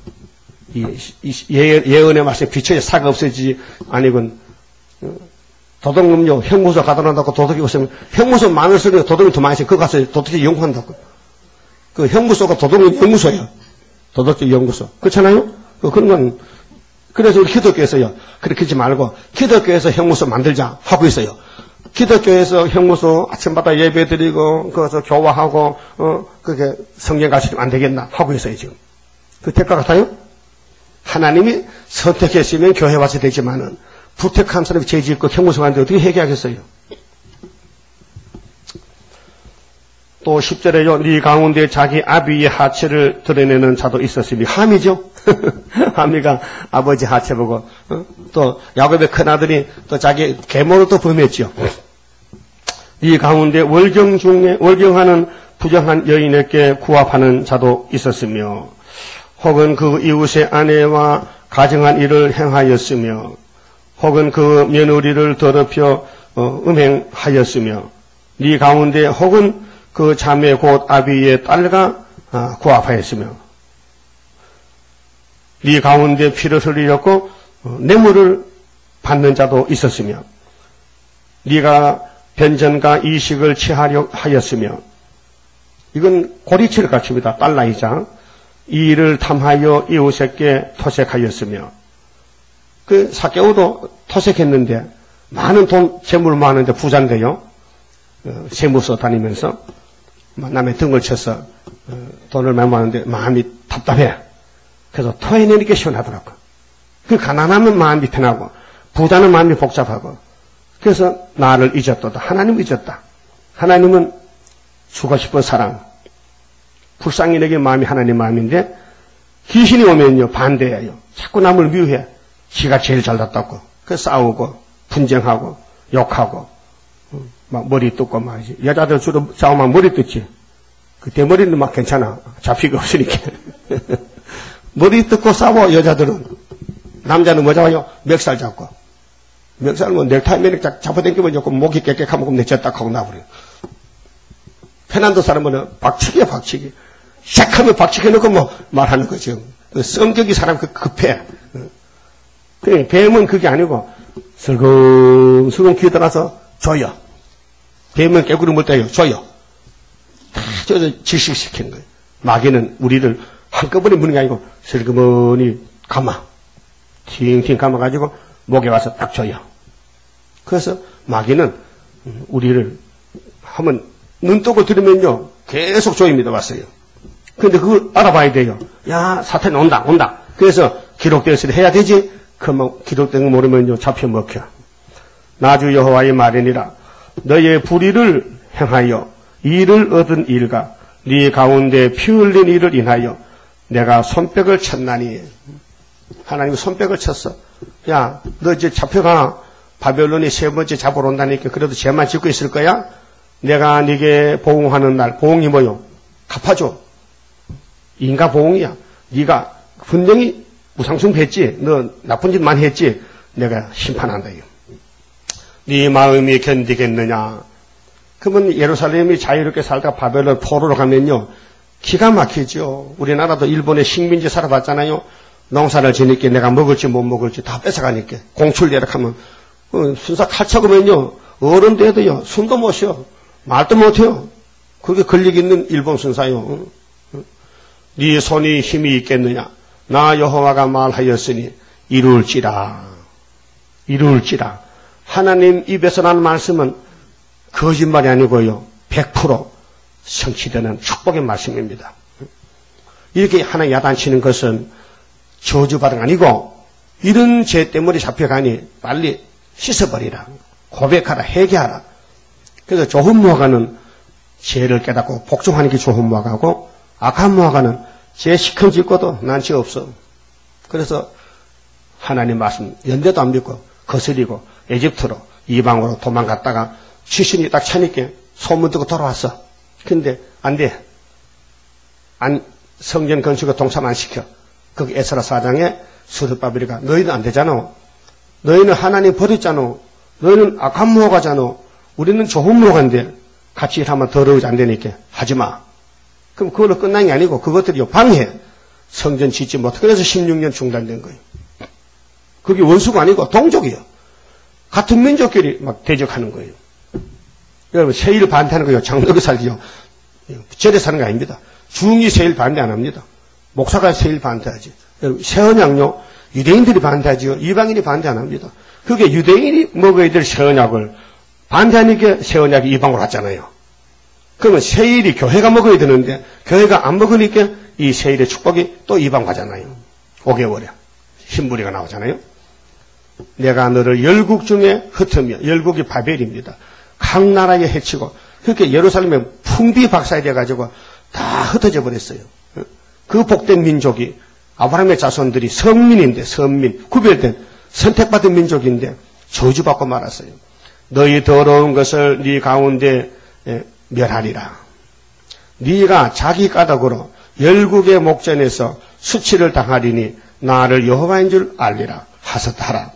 예언의 말씀에 비춰야 사가 없어지지 아니건 도둑놈요 형무소 가다 놓는다고 도둑이 없으면 형무소 많을 수는 도둑이 더 많이 있어요. 그거 가서 도둑이 연구한다고. 그 형무소가 도둑이 형무소예요. 도둑이 연구소. 그렇잖아요? 그런 건 그래서 우리 기독교에서요. 그렇게 말고 기독교에서 형무소 만들자 하고 있어요. 기독교에서 형무소 아침마다 예배드리고 거기서 교화하고 그게 성경 가르치면 안 되겠나 하고 있어요 지금. 그 대가 같아요? 하나님이 선택했으면 교회 와서 되지만은 부택한 사람이 죄 짓고 형무소 가는데 어떻게 회개하겠어요? 또 10절에요. 네 가운데 자기 아비의 하체를 드러내는 자도 있었으니 함이죠. 함이가 아버지 하체 보고 또 야곱의 큰아들이 또 자기 계모를 또 범했죠. 이 가운데 월경하는 부정한 여인에게 구합하는 자도 있었으며 혹은 그 이웃의 아내와 가정한 일을 행하였으며 혹은 그 며느리를 더럽혀 음행하였으며 네 가운데 혹은 그 자매 곧 아비의 딸과 구합하였으며 네 가운데 피를 흘리렸고 뇌물을 받는 자도 있었으며 네가 변전과 이식을 취하려 하였으며 이건 고리치를 갖춥니다. 달라이자 이 일을 탐하여 이웃에게 토색하였으며 그 사개오도 토색했는데 많은 돈, 재물 많은데 부자인데요. 세무서 다니면서 남의 등을 쳐서 돈을 많이 모았는데 마음이 답답해. 그래서 토해내니까 시원하더라고요. 그 가난하면 마음이 편하고 부자는 마음이 복잡하고 그래서 나를 잊었다. 하나님을 잊었다. 하나님은 주고 싶은 사랑. 불쌍인에게 마음이 하나님 마음인데 귀신이 오면요 반대해요. 자꾸 남을 미워해. 지가 제일 잘났다고. 그래서 싸우고 분쟁하고 욕하고 막 머리 뜯고 말이지. 여자들 주로 싸우면 머리 뜯지. 그 대머리는 막 괜찮아. 잡히가 없으니까. 머리 뜯고 싸워 여자들은. 남자는 뭐 잡아요? 멱살 잡고. 멱살 뭐 넥타이 매력 잡아당기면 조금 목이 깨끗하면 그럼 내쳤다 하고 나버려. 페난도 사람은 박치기야 박치기. 샥하면 박치기 해놓고 뭐 말하는 거죠. 성격이 사람 급해. 그래 뱀은 그게 아니고 슬금슬금 귀에 들어가서 줘요. 뱀은 깨구리 물 때요. 줘요. 다 줘서 질식시키는 거예요. 마귀는 우리를 한꺼번에 무는 게 아니고 슬그머니 감아. 팅팅 감아가지고 목에 와서 딱 줘요. 그래서 마귀는 우리를 한번 눈독을 들으면요 계속 조입니다. 왔어요. 근데 그걸 알아봐야 돼요. 야 사탄이 온다. 그래서 기록되어 있으니 해야 되지. 그러면 기록된 거 모르면요 잡혀 먹혀. 나주 여호와의 말이니라. 너의 불의를 행하여 이를 얻은 일과 네 가운데 피 흘린 일을 인하여 내가 손뼉을 쳤나니. 하나님이 손뼉을 쳤어. 야, 너 이제 잡혀가. 바벨론이 세 번째 잡으러 온다니까 그래도 죄만 짓고 있을 거야? 내가 네게 보응하는 날. 보응이 뭐요? 갚아줘. 인가 보응이야. 네가 분명히 우상숭배했지. 너 나쁜 짓 많이 했지. 내가 심판한다. 네 마음이 견디겠느냐. 그러면 예루살렘이 자유롭게 살다가 바벨론 포로로 가면요 기가 막히죠. 우리나라도 일본의 식민지 살아봤잖아요. 농사를 지니까 내가 먹을지 못 먹을지 다 뺏어가니까 공출 내락하면 순사 칼 차고면요 어른도 해도요 숨도 못 쉬어. 말도 못해요. 그게 권력 있는 일본 순사요. 네 손이 힘이 있겠느냐. 나 여호와가 말하였으니 이룰지라. 하나님 입에서 나는 말씀은 거짓말이 아니고요 100% 성취되는 축복의 말씀입니다. 이렇게 하나 야단치는 것은 저주받은 거 아니고 이런 죄 때문에 잡혀가니 빨리 씻어버리라. 고백하라. 회개하라. 그래서 좋은 무화과는 죄를 깨닫고 복종하는 게 좋은 무화과고 악한 무화과는 죄 시큼짓고도 난 죄 없어. 그래서 하나님 말씀 연대도 안 믿고 거스리고 에집트로 이방으로 도망갔다가 귀신이 딱 차니까 소문 듣고 돌아왔어. 근데 안 돼. 성전 건축에 동참 안 시켜. 거기 에스라 4장에 스룹바벨이가 너희는 안 되잖아. 너희는 하나님 버렸잖아. 너희는 악한 무화과잖아. 우리는 좋은 무화과인데 같이 일하면 더러우지 안 되니까 하지 마. 그럼 그걸로 끝난 게 아니고 그것들이 방해. 성전 짓지 못해. 그래서 16년 중단된 거예요. 그게 원수가 아니고 동족이에요. 같은 민족끼리 막 대적하는 거예요. 여러분 세일 반대하는 거예요. 장로교 살기요. 절에 사는 거 아닙니다. 중이 세일 반대 안 합니다. 목사가 세일 반대하지. 여러분 새언약요. 유대인들이 반대하지요. 이방인이 반대 안 합니다. 그게 유대인이 먹어야 될 새언약을 반대하니까 새언약이 이방으로 왔잖아요. 그러면 세일이 교회가 먹어야 되는데 교회가 안 먹으니까 이 세일의 축복이 또 이방 가잖아요. 5개월에 신부리가 나오잖아요. 내가 너를 열국 중에 흩으며 열국이 바벨입니다. 각 나라에 해치고 그렇게 예루살렘에 풍비박산이 돼가지고 다 흩어져 버렸어요. 그 복된 민족이 아브라함의 자손들이 성민인데 선민 구별된 선택받은 민족인데 저주받고 말았어요. 너희 더러운 것을 네 가운데 멸하리라. 네가 자기 까닭으로 열국의 목전에서 수치를 당하리니 나를 여호와인 줄 알리라. 하셨하라.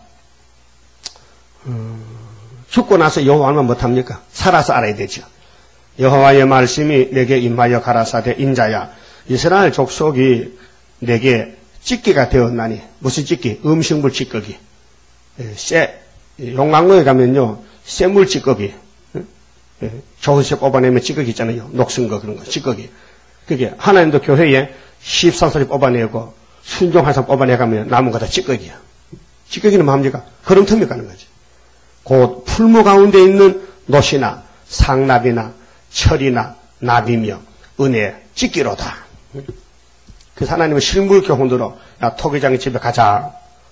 죽고 나서 여호와 알면 못합니까? 살아서 알아야 되죠. 여호와의 말씀이 내게 임하여 가라사대 인자야 이스라엘 족속이 내게 찌꺼기가 되었나니. 무슨 찌꺼기? 음식물 찌꺼기. 용광로에 가면요 쇠물 찌꺼기. 좋은 새 뽑아내면 찌꺼기 있잖아요. 녹슨 거 그런 거 찌꺼기. 그게 하나님도 교회에 13소리 뽑아내고 순종한 사람 뽑아내가면 남은 거 다 찌꺼기야. 찌꺼기는 뭡니까? 걸음터미 가는 거지. 곧 풀무 가운데 있는 노시나 상납이나 철이나 납이며 은혜 찌기로다. 그래서 하나님은 실물 교훈으로 야 토기장의 집에 가자.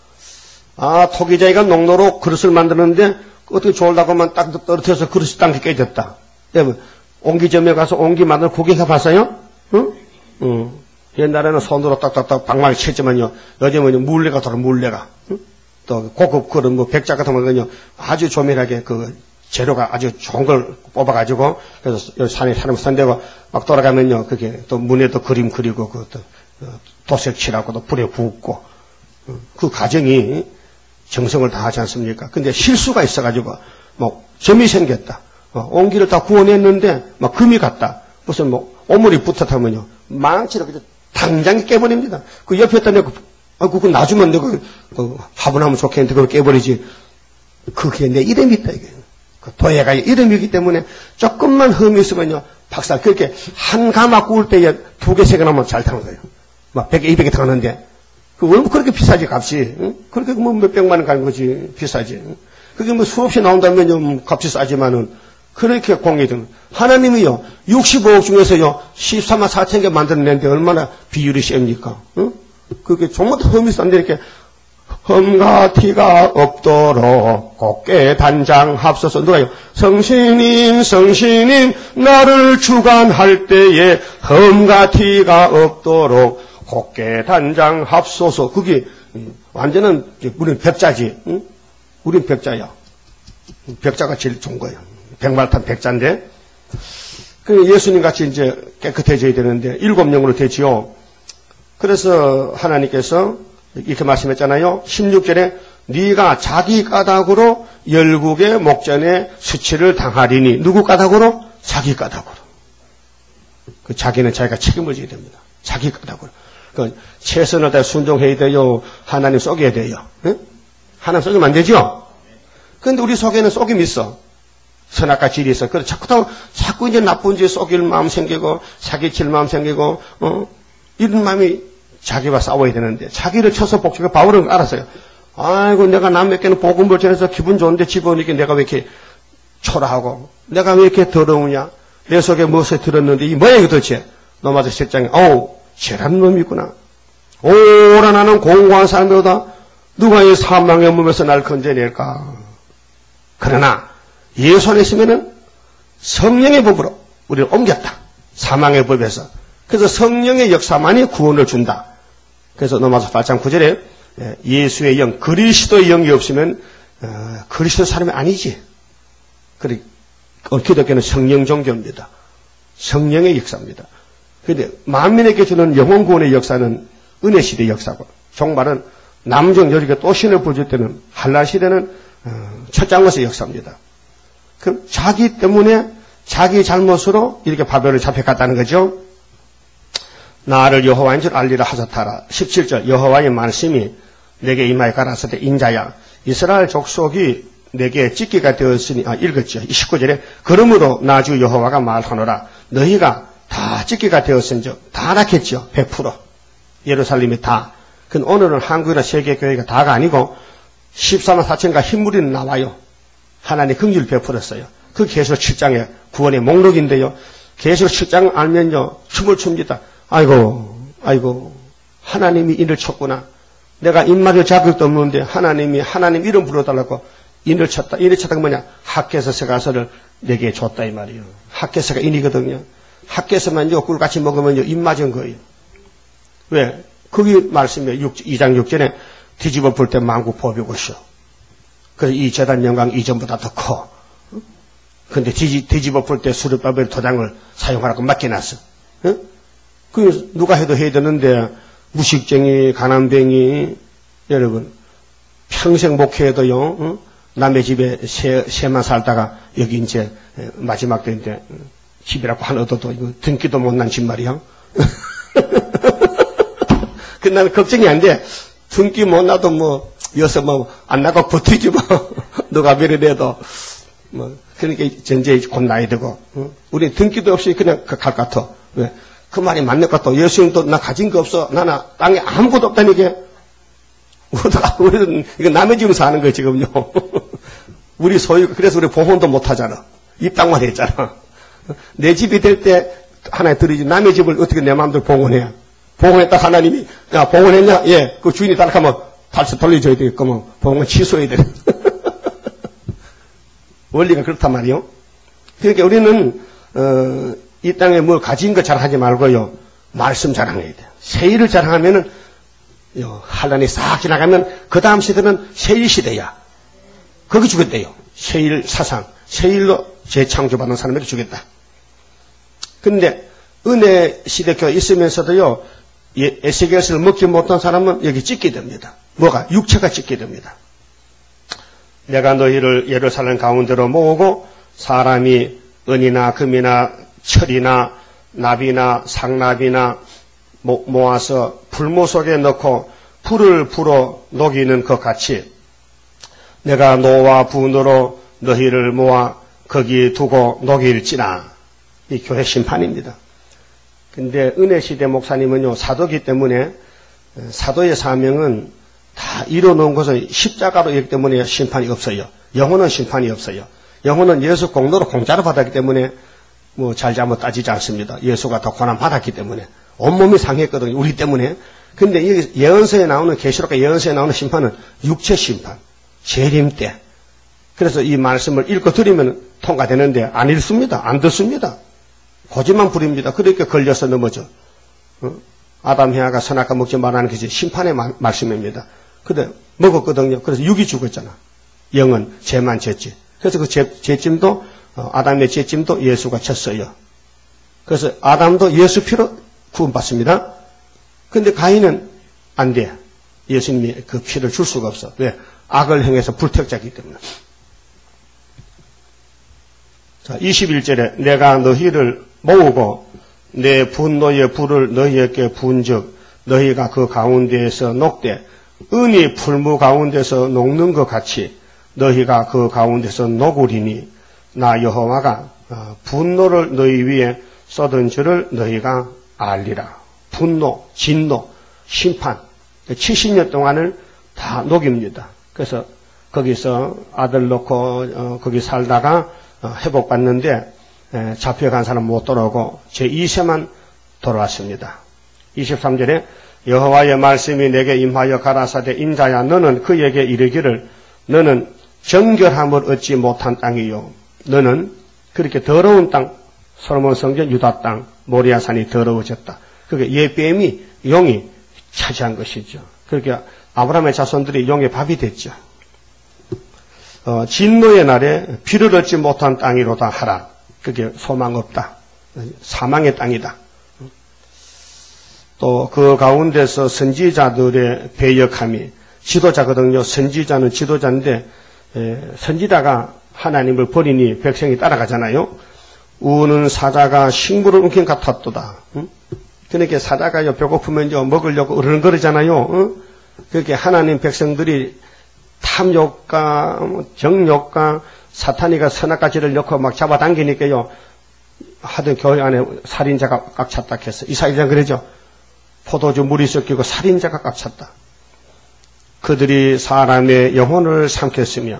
아 토기장이가 농로로 그릇을 만드는데 어떻게 좋으려고만 딱 떨어뜨려서 그릇이 땅에 깨졌다. 여러분 옹기점에 가서 옹기 만들어 구경해 봤어요? 응? 옛날에는 손으로 딱딱딱 방망이 쳤지만요. 요즘은 물레가 돌아 물레가. 응? 또 고급 그런 뭐 백작 같은 거는요 아주 조밀하게 그 재료가 아주 좋은 걸 뽑아가지고 그래서 산에 사람 선대고 막 돌아가면요 그게 또 문에도 그림 그리고 그것도 도색 칠하고 또 불에 굽고 그 과정이 정성을 다하지 않습니까? 근데 실수가 있어가지고 뭐 점이 생겼다. 옹기를 다 구워냈는데 막 금이 갔다. 무슨 뭐 오물이 붙었다면요 망치로 그냥 당장 깨버립니다. 그 옆에 있다 내가 그거 놔주면 내가 화분하면 좋겠는데 그걸 깨버리지. 그게 내 이름이 있다 이게. 그 도예가 이름이기 때문에 조금만 흠이 있으면요 박살. 그렇게 한 가마 구울 때에 2개, 3개 나오면 잘 타는 거예요. 막 100개, 200개 타는데 그 왜 그렇게 비싸지 값이? 응? 그렇게 뭐 몇백만 원 가는 거지 비싸지. 응? 그게 뭐 수없이 나온다면요 값이 싸지만은 그렇게 공익은 하나님이요 65억 중에서요 13만 4천 개 만들어냈는데 얼마나 비율이 셉니까? 응? 그게 정말 흠이 싼데 이렇게 흠과 티가 없도록 곱게 단장합소서. 누가요? 성신님 나를 주관할 때에 흠과 티가 없도록 곱게 단장합소서. 그게 완전한 우린 백자지. 응? 우린 백자야. 백자가 제일 좋은 거예요. 백말탄 백자인데 그 예수님 같이 이제 깨끗해져야 되는데 7영으로 되지요. 그래서 하나님께서 이렇게 말씀했잖아요. 16절에 네가 자기 까닭으로 열국의 목전에 수치를 당하리니 누구 까닭으로? 자기 까닭으로. 그 자기는 자기가 책임을 져야 됩니다. 자기 까닭으로. 그 최선을 다해 순종해야 돼요. 하나님 속여야 돼요. 응? 하나님 속이면 안 되죠? 그런데 우리 속에는 속임이 있어. 선악과 질이 있어. 그래서 자꾸 이제 나쁜 짓 속일 마음 생기고 사기칠 마음 생기고 이런 마음이 자기와 싸워야 되는데 자기를 쳐서 복수가 바울은 알았어요. 아이고 내가 남에게는 복음을 전해서 기분 좋은데 집어넣으니까 내가 왜 이렇게 초라하고 내가 왜 이렇게 더러우냐. 내 속에 무엇을 들었는데 이 뭐야 이거 도대체. 노마저 7장에 어우 죄라는 놈이구나. 오라 나는 공고한 사람보다 누가 이 사망의 몸에서 날 건져낼까. 그러나 예수 안에 있으면은 성령의 법으로 우리를 옮겼다. 사망의 법에서. 그래서 성령의 역사만이 구원을 준다. 그래서 로마서 8장 9절에 예수의 영, 그리스도의 영이 없으면 그리스도 사람이 아니지. 기독교는 성령 종교입니다. 성령의 역사입니다. 그런데 만민에게 주는 영혼 구원의 역사는 은혜 시대의 역사고 종말은 남정 여리가 또 신을 보여줄 때는 한란 시대는 첫 장로의 역사입니다. 그 자기 때문에 자기 잘못으로 이렇게 바벨을 잡혀갔다는 거죠. 나를 여호와인 줄 알리라 하셨다라. 17절 여호와의 말씀이 내게 임하여 가라사대 인자야 이스라엘 족속이 내게 찢기가 되었으니 읽었죠. 19절에 그러므로 나주 여호와가 말하노라 너희가 다 찢기가 되었은즉 다 낙했죠. 100% 예루살렘이 다. 근데 오늘은 한국이나 세계교회가 다가 아니고 14만 4천가 흰물이 나와요. 하나님 긍휼을 베풀었어요. 그 계시록 7장의 구원의 목록인데요. 계시록 7장 알면요 춤을 춥니다. 아이고 하나님이 인을 쳤구나. 내가 입맞을 자격도 없는데 하나님 이름 불러달라고 인을 쳤다. 인을 쳤다가 뭐냐? 학개서 가서를 내게 줬다 이 말이에요. 학개서가 인이거든요. 학개서만요 꿀같이 먹으면요 입 맞은 거예요. 왜? 거기 말씀에 2장 6절에 뒤집어 볼 때 만국 보비고시오. 그래서 이 재단 영광 이전보다 더 커. 근데 뒤집어 볼 때 수르바벨 도장을 사용하라고 맡겨놨어. 그 누가 해도 해야 되는데 무식쟁이 가난뱅이 여러분 평생 목회해도요 남의 집에 새만 살다가 여기 이제 마지막 때인데 집이라고 하나 얻어도 이거 등기도 못난 집 말이야. 그 나는 걱정이 안 돼. 등기 못 나도 뭐 여기서 뭐 안 나고 버티지 뭐 누가 베려내도 뭐 그러니까 전제 곧 나야 되고 우리 등기도 없이 그냥 갈 것 같아. 왜? 그 말이 맞는 것 같아. 예수님도 나 가진 거 없어. 나는 땅에 아무것도 없다니까. 우리는 이거 남의 집을 사는 거예요, 지금요. 우리 소유, 그래서 우리 봉헌도 못 하잖아. 입당만 했잖아. 내 집이 될 때 하나에 들이지, 남의 집을 어떻게 내 마음대로 봉헌해? 봉헌했다 하나님이, 야, 봉헌했냐? 예, 그 주인이 따라가면 다시 돌려줘야 되겠구먼. 봉헌 취소해야 돼. 원리가 그렇단 말이요. 그러니까 우리는, 이 땅에 뭘 가진 거 자랑하지 말고요. 말씀 자랑해야 돼요. 세일을 자랑하면은, 한란이 싹 지나가면, 그 다음 시대는 세일 시대야. 거기 주겠대요. 세일 사상. 세일로 재창조받는 사람에게 주겠다. 근데, 은혜 시대교회 있으면서도요, 에세겔서를 먹지 못한 사람은 여기 찍게 됩니다. 뭐가? 육체가 찍게 됩니다. 내가 너희를 예루살렘 가운데로 모으고, 사람이 은이나 금이나 철이나 납이나 상납이나 모아서 불모 속에 넣고 불을 불어 녹이는 것 같이 내가 노와 분으로 너희를 모아 거기 두고 녹일지나. 이 교회 심판입니다. 근데 은혜시대 목사님은요, 사도기 때문에 사도의 사명은 다 이뤄놓은 것은 십자가로 있기 때문에 심판이 없어요. 영혼은 심판이 없어요. 영혼은 예수 공로로 공짜로 받았기 때문에 뭐 잘잘못 따지지 않습니다. 예수가 더 고난 받았기 때문에 온몸이 상했거든요. 우리 때문에. 근데 여기 예언서에 나오는 계시록과 예언서에 나오는 심판은 육체 심판, 재림 때. 그래서 이 말씀을 읽고 드리면 통과되는데 안 읽습니다. 안 듣습니다. 고집만 부립니다. 그렇게 걸려서 넘어져. 아담 해아가 선악과 먹지 말라는 것이 심판의 말씀입니다. 근데 먹었거든요. 그래서 육이 죽었잖아. 영은 죄만 졌지. 그래서 그 죄짐도 아담의 죄짐도 예수가 졌어요. 그래서 아담도 예수 피로 구원받습니다. 근데 가인은 안 돼. 예수님이 그 피를 줄 수가 없어. 왜? 악을 행해서 불택자이기 때문에. 자, 21절에 내가 너희를 모으고 내 분노의 불을 너희에게 부은즉 너희가 그 가운데에서 녹되 은이 풀무 가운데서 녹는 것 같이 너희가 그 가운데서 녹으리니 나 여호와가 분노를 너희 위에 쏟은 줄을 너희가 알리라. 분노, 진노, 심판 70년 동안을 다 녹입니다. 그래서 거기서 아들 놓고 거기 살다가 회복받는데 잡혀간 사람 못 돌아오고 제2세만 돌아왔습니다. 23절에 여호와의 말씀이 내게 임하여 가라사대 인자야 너는 그에게 이르기를 너는 정결함을 얻지 못한 땅이요 너는 그렇게 더러운 땅 솔로몬 성전 유다 땅 모리아산이 더러워졌다. 그게 예뱀이 용이 차지한 것이죠. 그렇게 아브라함의 자손들이 용의 밥이 됐죠. 진노의 날에 비를 얻지 못한 땅이로다 하라. 그게 소망 없다. 사망의 땅이다. 또 그 가운데서 선지자들의 배역함이 지도자거든요. 선지자는 지도자인데 선지자가 하나님을 버리니 백성이 따라가잖아요. 우는 사자가 식물을 움킨 같았도다. 그러니까 사자가요 배고프면 먹으려고 으르렁거리잖아요. 그렇게 하나님 백성들이 탐욕과 정욕과 사탄이가 선악가지를 넣고 막 잡아당기니까요. 하던 교회 안에 살인자가 꽉 찼다 했어. 이사야는 그러죠. 포도주 물이 섞이고 살인자가 꽉 찼다. 그들이 사람의 영혼을 삼켰으며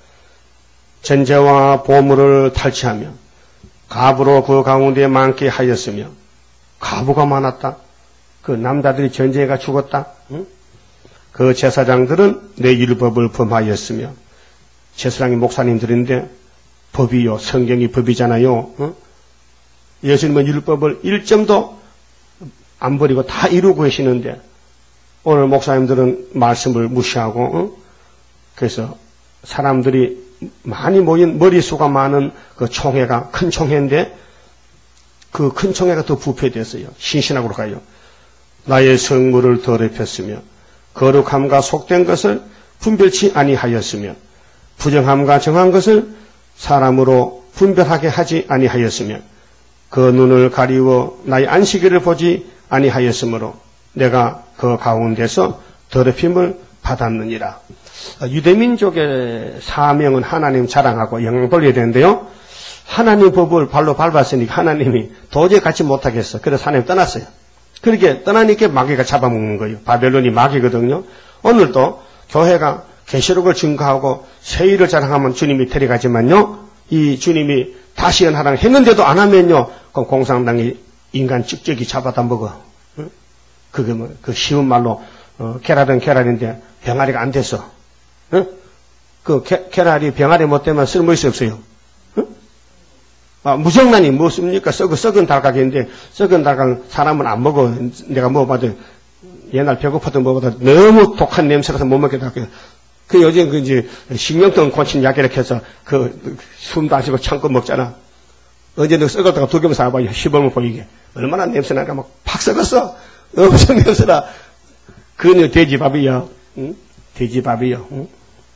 전제와 보물을 탈취하며 가부로 그 가운데 많게 하였으며 가부가 많았다. 그 남자들이 전쟁해가 죽었다. 응? 그 제사장들은 내 율법을 범하였으며 제사장이 목사님들인데 법이요 성경이 법이잖아요. 응? 예수님은 율법을 1점도 안 버리고 다 이루고 계시는데 오늘 목사님들은 말씀을 무시하고 응? 그래서 사람들이 많이 모인 머리수가 많은 그 총회가 큰 총회인데 그 큰 총회가 더 부패됐어요. 신신학으로 가요. 나의 성물을 더럽혔으며 거룩함과 속된 것을 분별치 아니하였으며 부정함과 정한 것을 사람으로 분별하게 하지 아니하였으며 그 눈을 가리워 나의 안식일을 보지 아니하였으므로 내가 그 가운데서 더럽힘을 받았느니라. 유대민족의 사명은 하나님 자랑하고 영광 돌려야 되는데요. 하나님 법을 발로 밟았으니까 하나님이 도저히 같이 못하겠어. 그래서 하나님 떠났어요. 그렇게 떠나니까 마귀가 잡아먹는 거예요. 바벨론이 마귀거든요. 오늘도 교회가 계시록을 증거하고 세일을 자랑하면 주님이 데려가지만요, 이 주님이 다시 연하랑 했는데도 안 하면요, 그럼 공산당이 인간 찍찍이 잡아다 먹어. 응? 그게 뭐, 그 쉬운 말로, 계랄은 계랄인데 병아리가 안 됐어. 응? 그 계랄이 병아리 못 되면 쓸모 없어요. 응? 아, 무정란이 무엇입니까? 썩은 달걀인데, 썩은 달걀 사람은 안 먹어. 내가 먹어봐도, 옛날 배고파도 먹어봐도 너무 독한 냄새라서 못 먹겠다. 그 요즘 그 이제 식명성 고친 약 이렇게 해서 숨 다시고 참고 먹잖아. 언제는 썩었다가 두 개만 사봐요. 시범을 보이게. 얼마나 냄새나가 막 팍 썩었어. 엄청 냄새나. 그는 돼지밥이요. 응? 돼지밥이요. 응?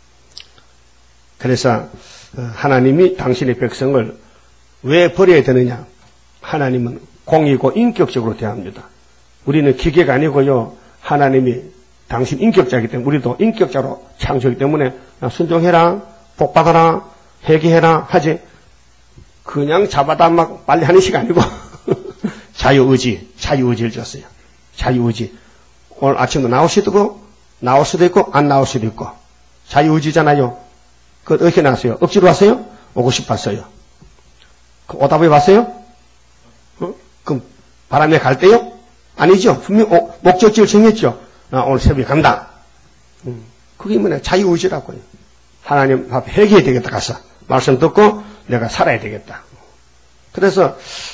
그래서 하나님이 당신의 백성을 왜 버려야 되느냐? 하나님은 공의고 인격적으로 대합니다. 우리는 기계가 아니고요. 하나님이 당신 인격자이기 때문에 우리도 인격자로 창조하기 때문에 순종해라, 복받아라, 회개해라 하지. 그냥 잡아다 막 빨리 하는 시가 아니고 자유의지를 줬어요. 자유의지. 오늘 아침도 나올 수도 있고 안 나올 수도 있고 자유의지잖아요. 그 어떻게 나왔어요? 억지로 왔어요? 오고 싶었어요. 오다 보니 왔어요? 그럼 바람에 갈 때요? 아니죠. 분명 목적지를 정했죠. 오늘 새벽에 간다. 그게 뭐냐? 자유의지라고요. 하나님 앞에 회개해야 되겠다 가서 말씀 듣고 내가 살아야 되겠다. 그래서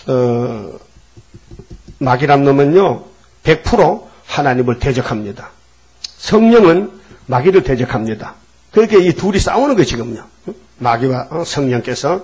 마귀란 놈은요 100% 하나님을 대적합니다. 성령은 마귀를 대적합니다. 그렇게 이 둘이 싸우는 거예요 지금요. 마귀와 성령께서.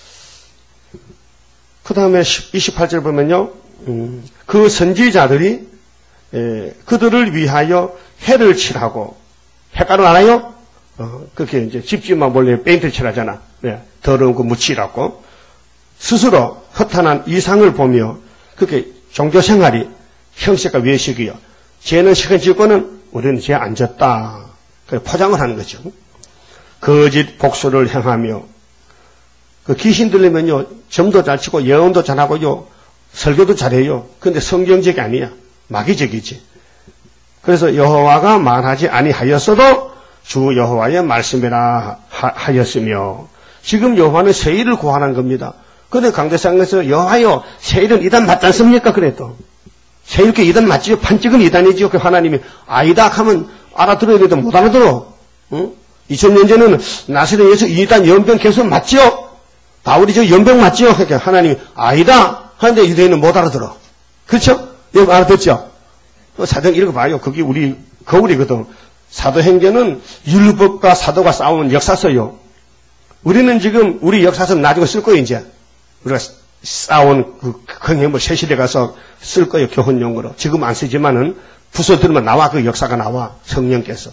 그 다음에 28절 보면요 그 선지자들이 그들을 위하여 해를 칠하고, 해가루 알아요? 그렇게 이제 집집만 몰래 페인트를 칠하잖아. 네, 더러운 거 묻히라고. 스스로 허탄한 이상을 보며, 그렇게 종교 생활이 형식과 외식이요. 죄는 시간 짓고는 우리는 죄 안 졌다. 포장을 하는 거죠. 거짓 복수를 행하며, 그 귀신 들리면요, 점도 잘 치고, 예언도 잘하고요, 설교도 잘해요. 근데 성경적이 아니야. 마귀적이지. 그래서 여호와가 말하지 아니하였어도 주 여호와의 말씀이라 하였으며, 지금 여호와는 세일을 구하는 겁니다. 근데 강대상에서 여호와여 세일은 이단 맞지 않습니까? 그래도 세일께 이단 맞지요? 판찍은 이단이지요. 그 하나님이 아이다 하면 알아들어야 되는데 못 알아들어. 응? 2000년 전에는 나사렛에서 이단 연병 계속 맞지요? 바울이 저 연병 맞지요? 그러니까 하나님이 아이다 하는데 유대인은 못 알아들어. 그렇죠? 여러분 알아듣죠? 사도행 읽어봐요. 그게 우리 거울이거든. 사도행전은 율법과 사도가 싸우는 역사서요. 우리는 지금 우리 역사서 나중에 쓸 거예요. 이제 우리가 싸운 그 경험을 새 시대 가서 쓸 거예요. 교훈용으로. 지금 안 쓰지만은 부서 들으면 나와. 그 역사가 나와. 성령께서.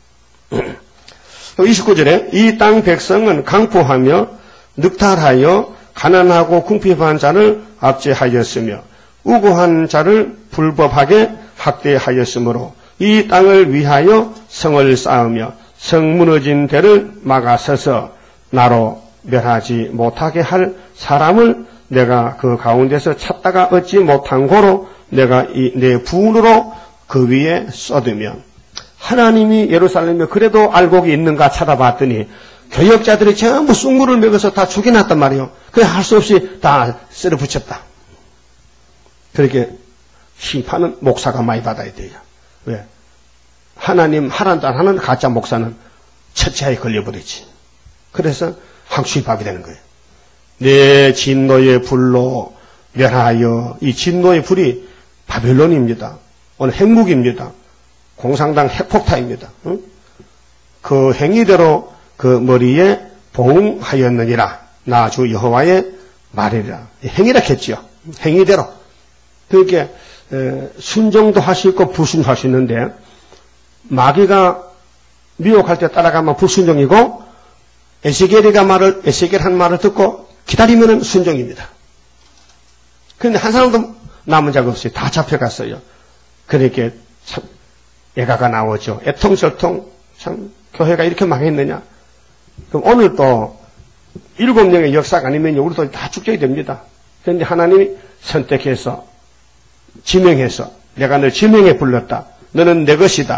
29절에 이 땅 백성은 강포하며 늑탈하여 가난하고 궁핍한 자를 압제하였으며 우고한 자를 불법하게 학대하였으므로 이 땅을 위하여 성을 쌓으며 성 무너진 데를 막아서서 나로 멸하지 못하게 할 사람을 내가 그 가운데서 찾다가 얻지 못한 고로 내가 내 분으로 그 위에 쏟으며. 하나님이 예루살렘에 그래도 알곡이 있는가 찾아봤더니 교역자들이 전부 쑥물을 먹어서 다 죽여놨단 말이에요. 그래 할 수 없이 다 쓸어 붙였다. 그렇게 심판은 목사가 많이 받아야 돼요. 왜? 하나님 하란도 안 하는 가짜 목사는 처치하에 걸려버리지. 그래서 항수입밥이 되는 거예요. 내 진노의 불로 멸하여. 이 진노의 불이 바벨론입니다. 오늘 핵무기입니다. 공산당 핵폭탄입니다. 응? 그 행위대로 그 머리에 보응하였느니라. 나 주 여호와의 말이라. 행위라 했지요. 행위대로. 그렇게 순종도 할 수 있고 불순종도 할 수 있는데 마귀가 미혹할 때 따라가면 불순종이고 에스겔 한 말을 듣고 기다리면 순종입니다. 그런데 한 사람도 남은 자가 없어요. 다 잡혀갔어요. 그렇게 참 애가가 나오죠. 애통절통 참 교회가 이렇게 망했느냐. 그럼 오늘 또 7명의 역사가 아니면 우리도 다 죽게 됩니다. 그런데 하나님이 선택해서 지명해서 내가 널 지명해 불렀다. 너는 내 것이다.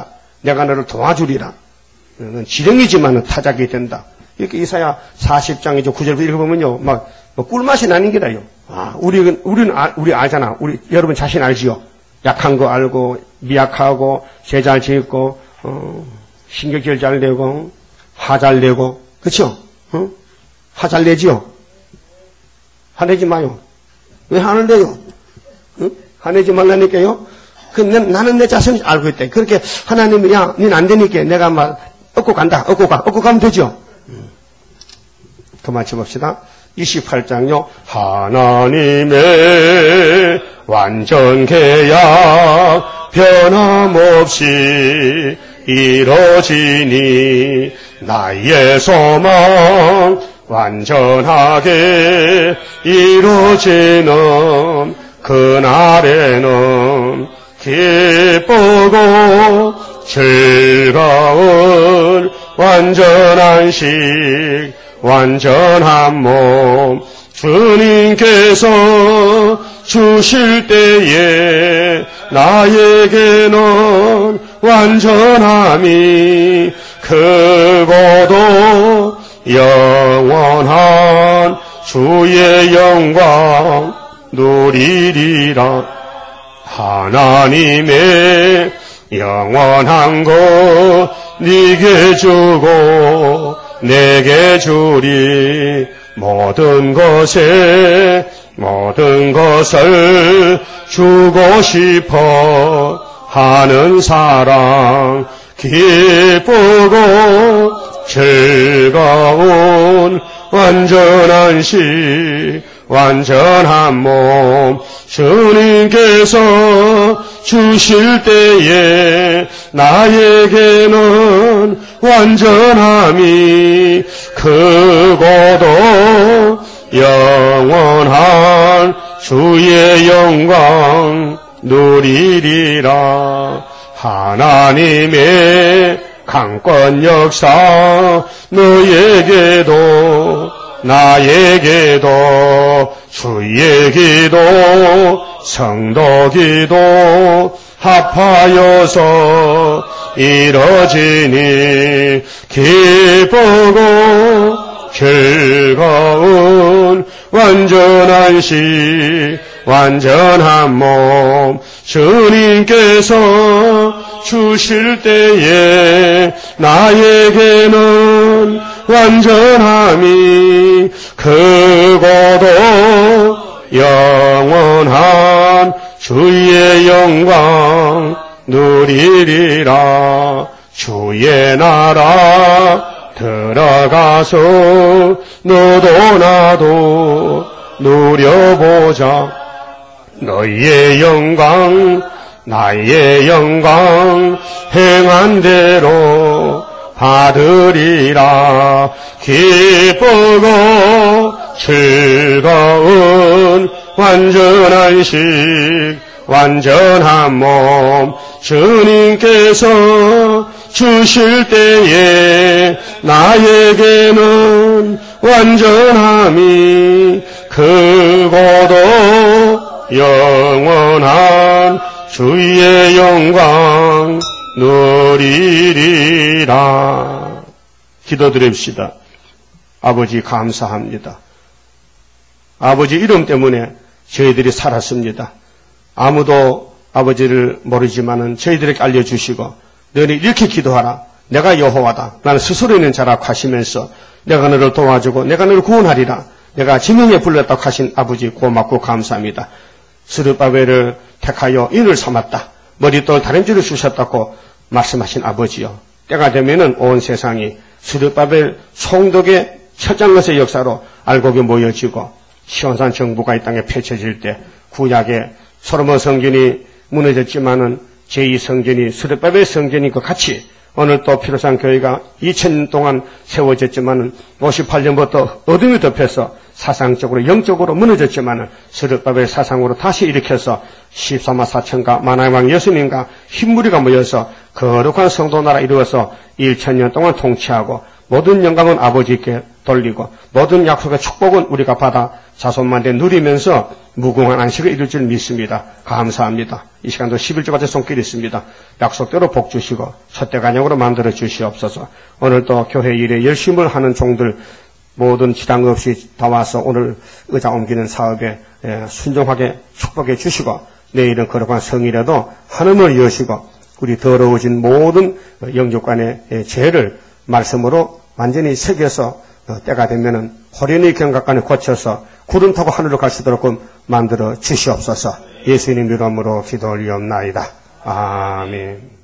내가 너를 도와주리라. 너는 지령이지만은 타작이 된다. 이렇게 이사야 40장이죠. 9절부터 읽어보면요. 막 꿀맛이 나는 게다요. 우리 알잖아. 여러분 자신 알지요? 약한 거 알고, 미약하고, 죄 잘 짓고, 신경질 잘 내고, 화 잘 내고, 그쵸? 화 잘 내지요? 화내지 마요. 왜 화를 내요? 화내지 말라니까요? 나는 내 자신을 알고 있대. 그렇게 하나님이, 야, 니는 안 되니까 내가 막, 얻고 간다. 얻고 가면 되죠? 더 맞춰봅시다. 28장요. 하나님의 완전 계약 변함없이 이뤄지니 나의 소망 완전하게 이루어지는 그날에는 기쁘고 즐거운 완전한 식 완전한 몸 주님께서 주실 때에 나에게는 완전함이 크고도 영원한 주의 영광 누리리라. 하나님의 영원한 것 네게 주고 내게 주리. 모든 것을 주고 싶어 하는 사랑 기쁘고 즐거운 완전한 식 완전한 몸 주님께서 주실 때에 나에게는 완전함이 크고도 영원한 주의 영광 누리리라. 하나님의 강권 역사 너에게도 나에게도 주의 기도 성도 기도 합하여서 이뤄지니 기쁘고 즐거운 완전한 식 완전한 몸 주님께서 주실 때에 나에게는 완전함이 크고도 영원한 주의 영광 누리리라. 주의 나라 들어가서 너도 나도 누려보자. 너희의 영광 나의 영광 행한 대로 받으리라. 기쁘고 즐거운 완전한 식 완전한 몸 주님께서 주실 때에 나에게는 완전함이 크고도 영원한 주의 영광 누리리라. 기도드립시다. 아버지 감사합니다. 아버지 이름 때문에 저희들이 살았습니다. 아무도 아버지를 모르지만은 저희들에게 알려주시고 너는 이렇게 기도하라. 내가 여호와다. 나는 스스로 있는 자라고 하시면서 내가 너를 도와주고 내가 너를 구원하리라. 내가 지명에 불렀다고 하신 아버지 고맙고 감사합니다. 스룹바벨을 택하여 인을 삼았다. 머릿돌 다림질을 주셨다고 말씀하신 아버지요. 때가 되면은 온 세상이 스룹바벨 총독의 첫장것의 역사로 알곡이 모여지고 시온산 정부가 이 땅에 펼쳐질 때 구약의 솔로몬 성전이 무너졌지만은 제2성전이 스룹바벨 성전인 것 같이 오늘 또 피로산 교회가 2000년 동안 세워졌지만은 58년부터 어둠이 덮여서 사상적으로 영적으로 무너졌지만은 스룹바벨 사상으로 다시 일으켜서 14만 4천가 만왕 예수님과 흰무리가 모여서 거룩한 성도 나라 이루어서 1000년 동안 통치하고 모든 영광은 아버지께 돌리고 모든 약속의 축복은 우리가 받아 자손만대 누리면서 무궁한 안식을 이룰 줄 믿습니다. 감사합니다. 이 시간도 11주까지 손길이 있습니다. 약속대로 복 주시고 첫대 간역으로 만들어 주시옵소서. 오늘도 교회 일에 열심을 하는 종들 모든 지장 없이 다 와서 오늘 의자 옮기는 사업에 순종하게 축복해 주시고 내일은 거룩한 성일에도 하늘을 여시고 우리 더러워진 모든 영육간의 죄를 말씀으로 완전히 새겨서 때가 되면은 호련히 경각간에 고쳐서 구름 타고 하늘로 갈 수 있도록 만들어 주시옵소서. 예수님 이름으로 기도 올리옵나이다. 아멘.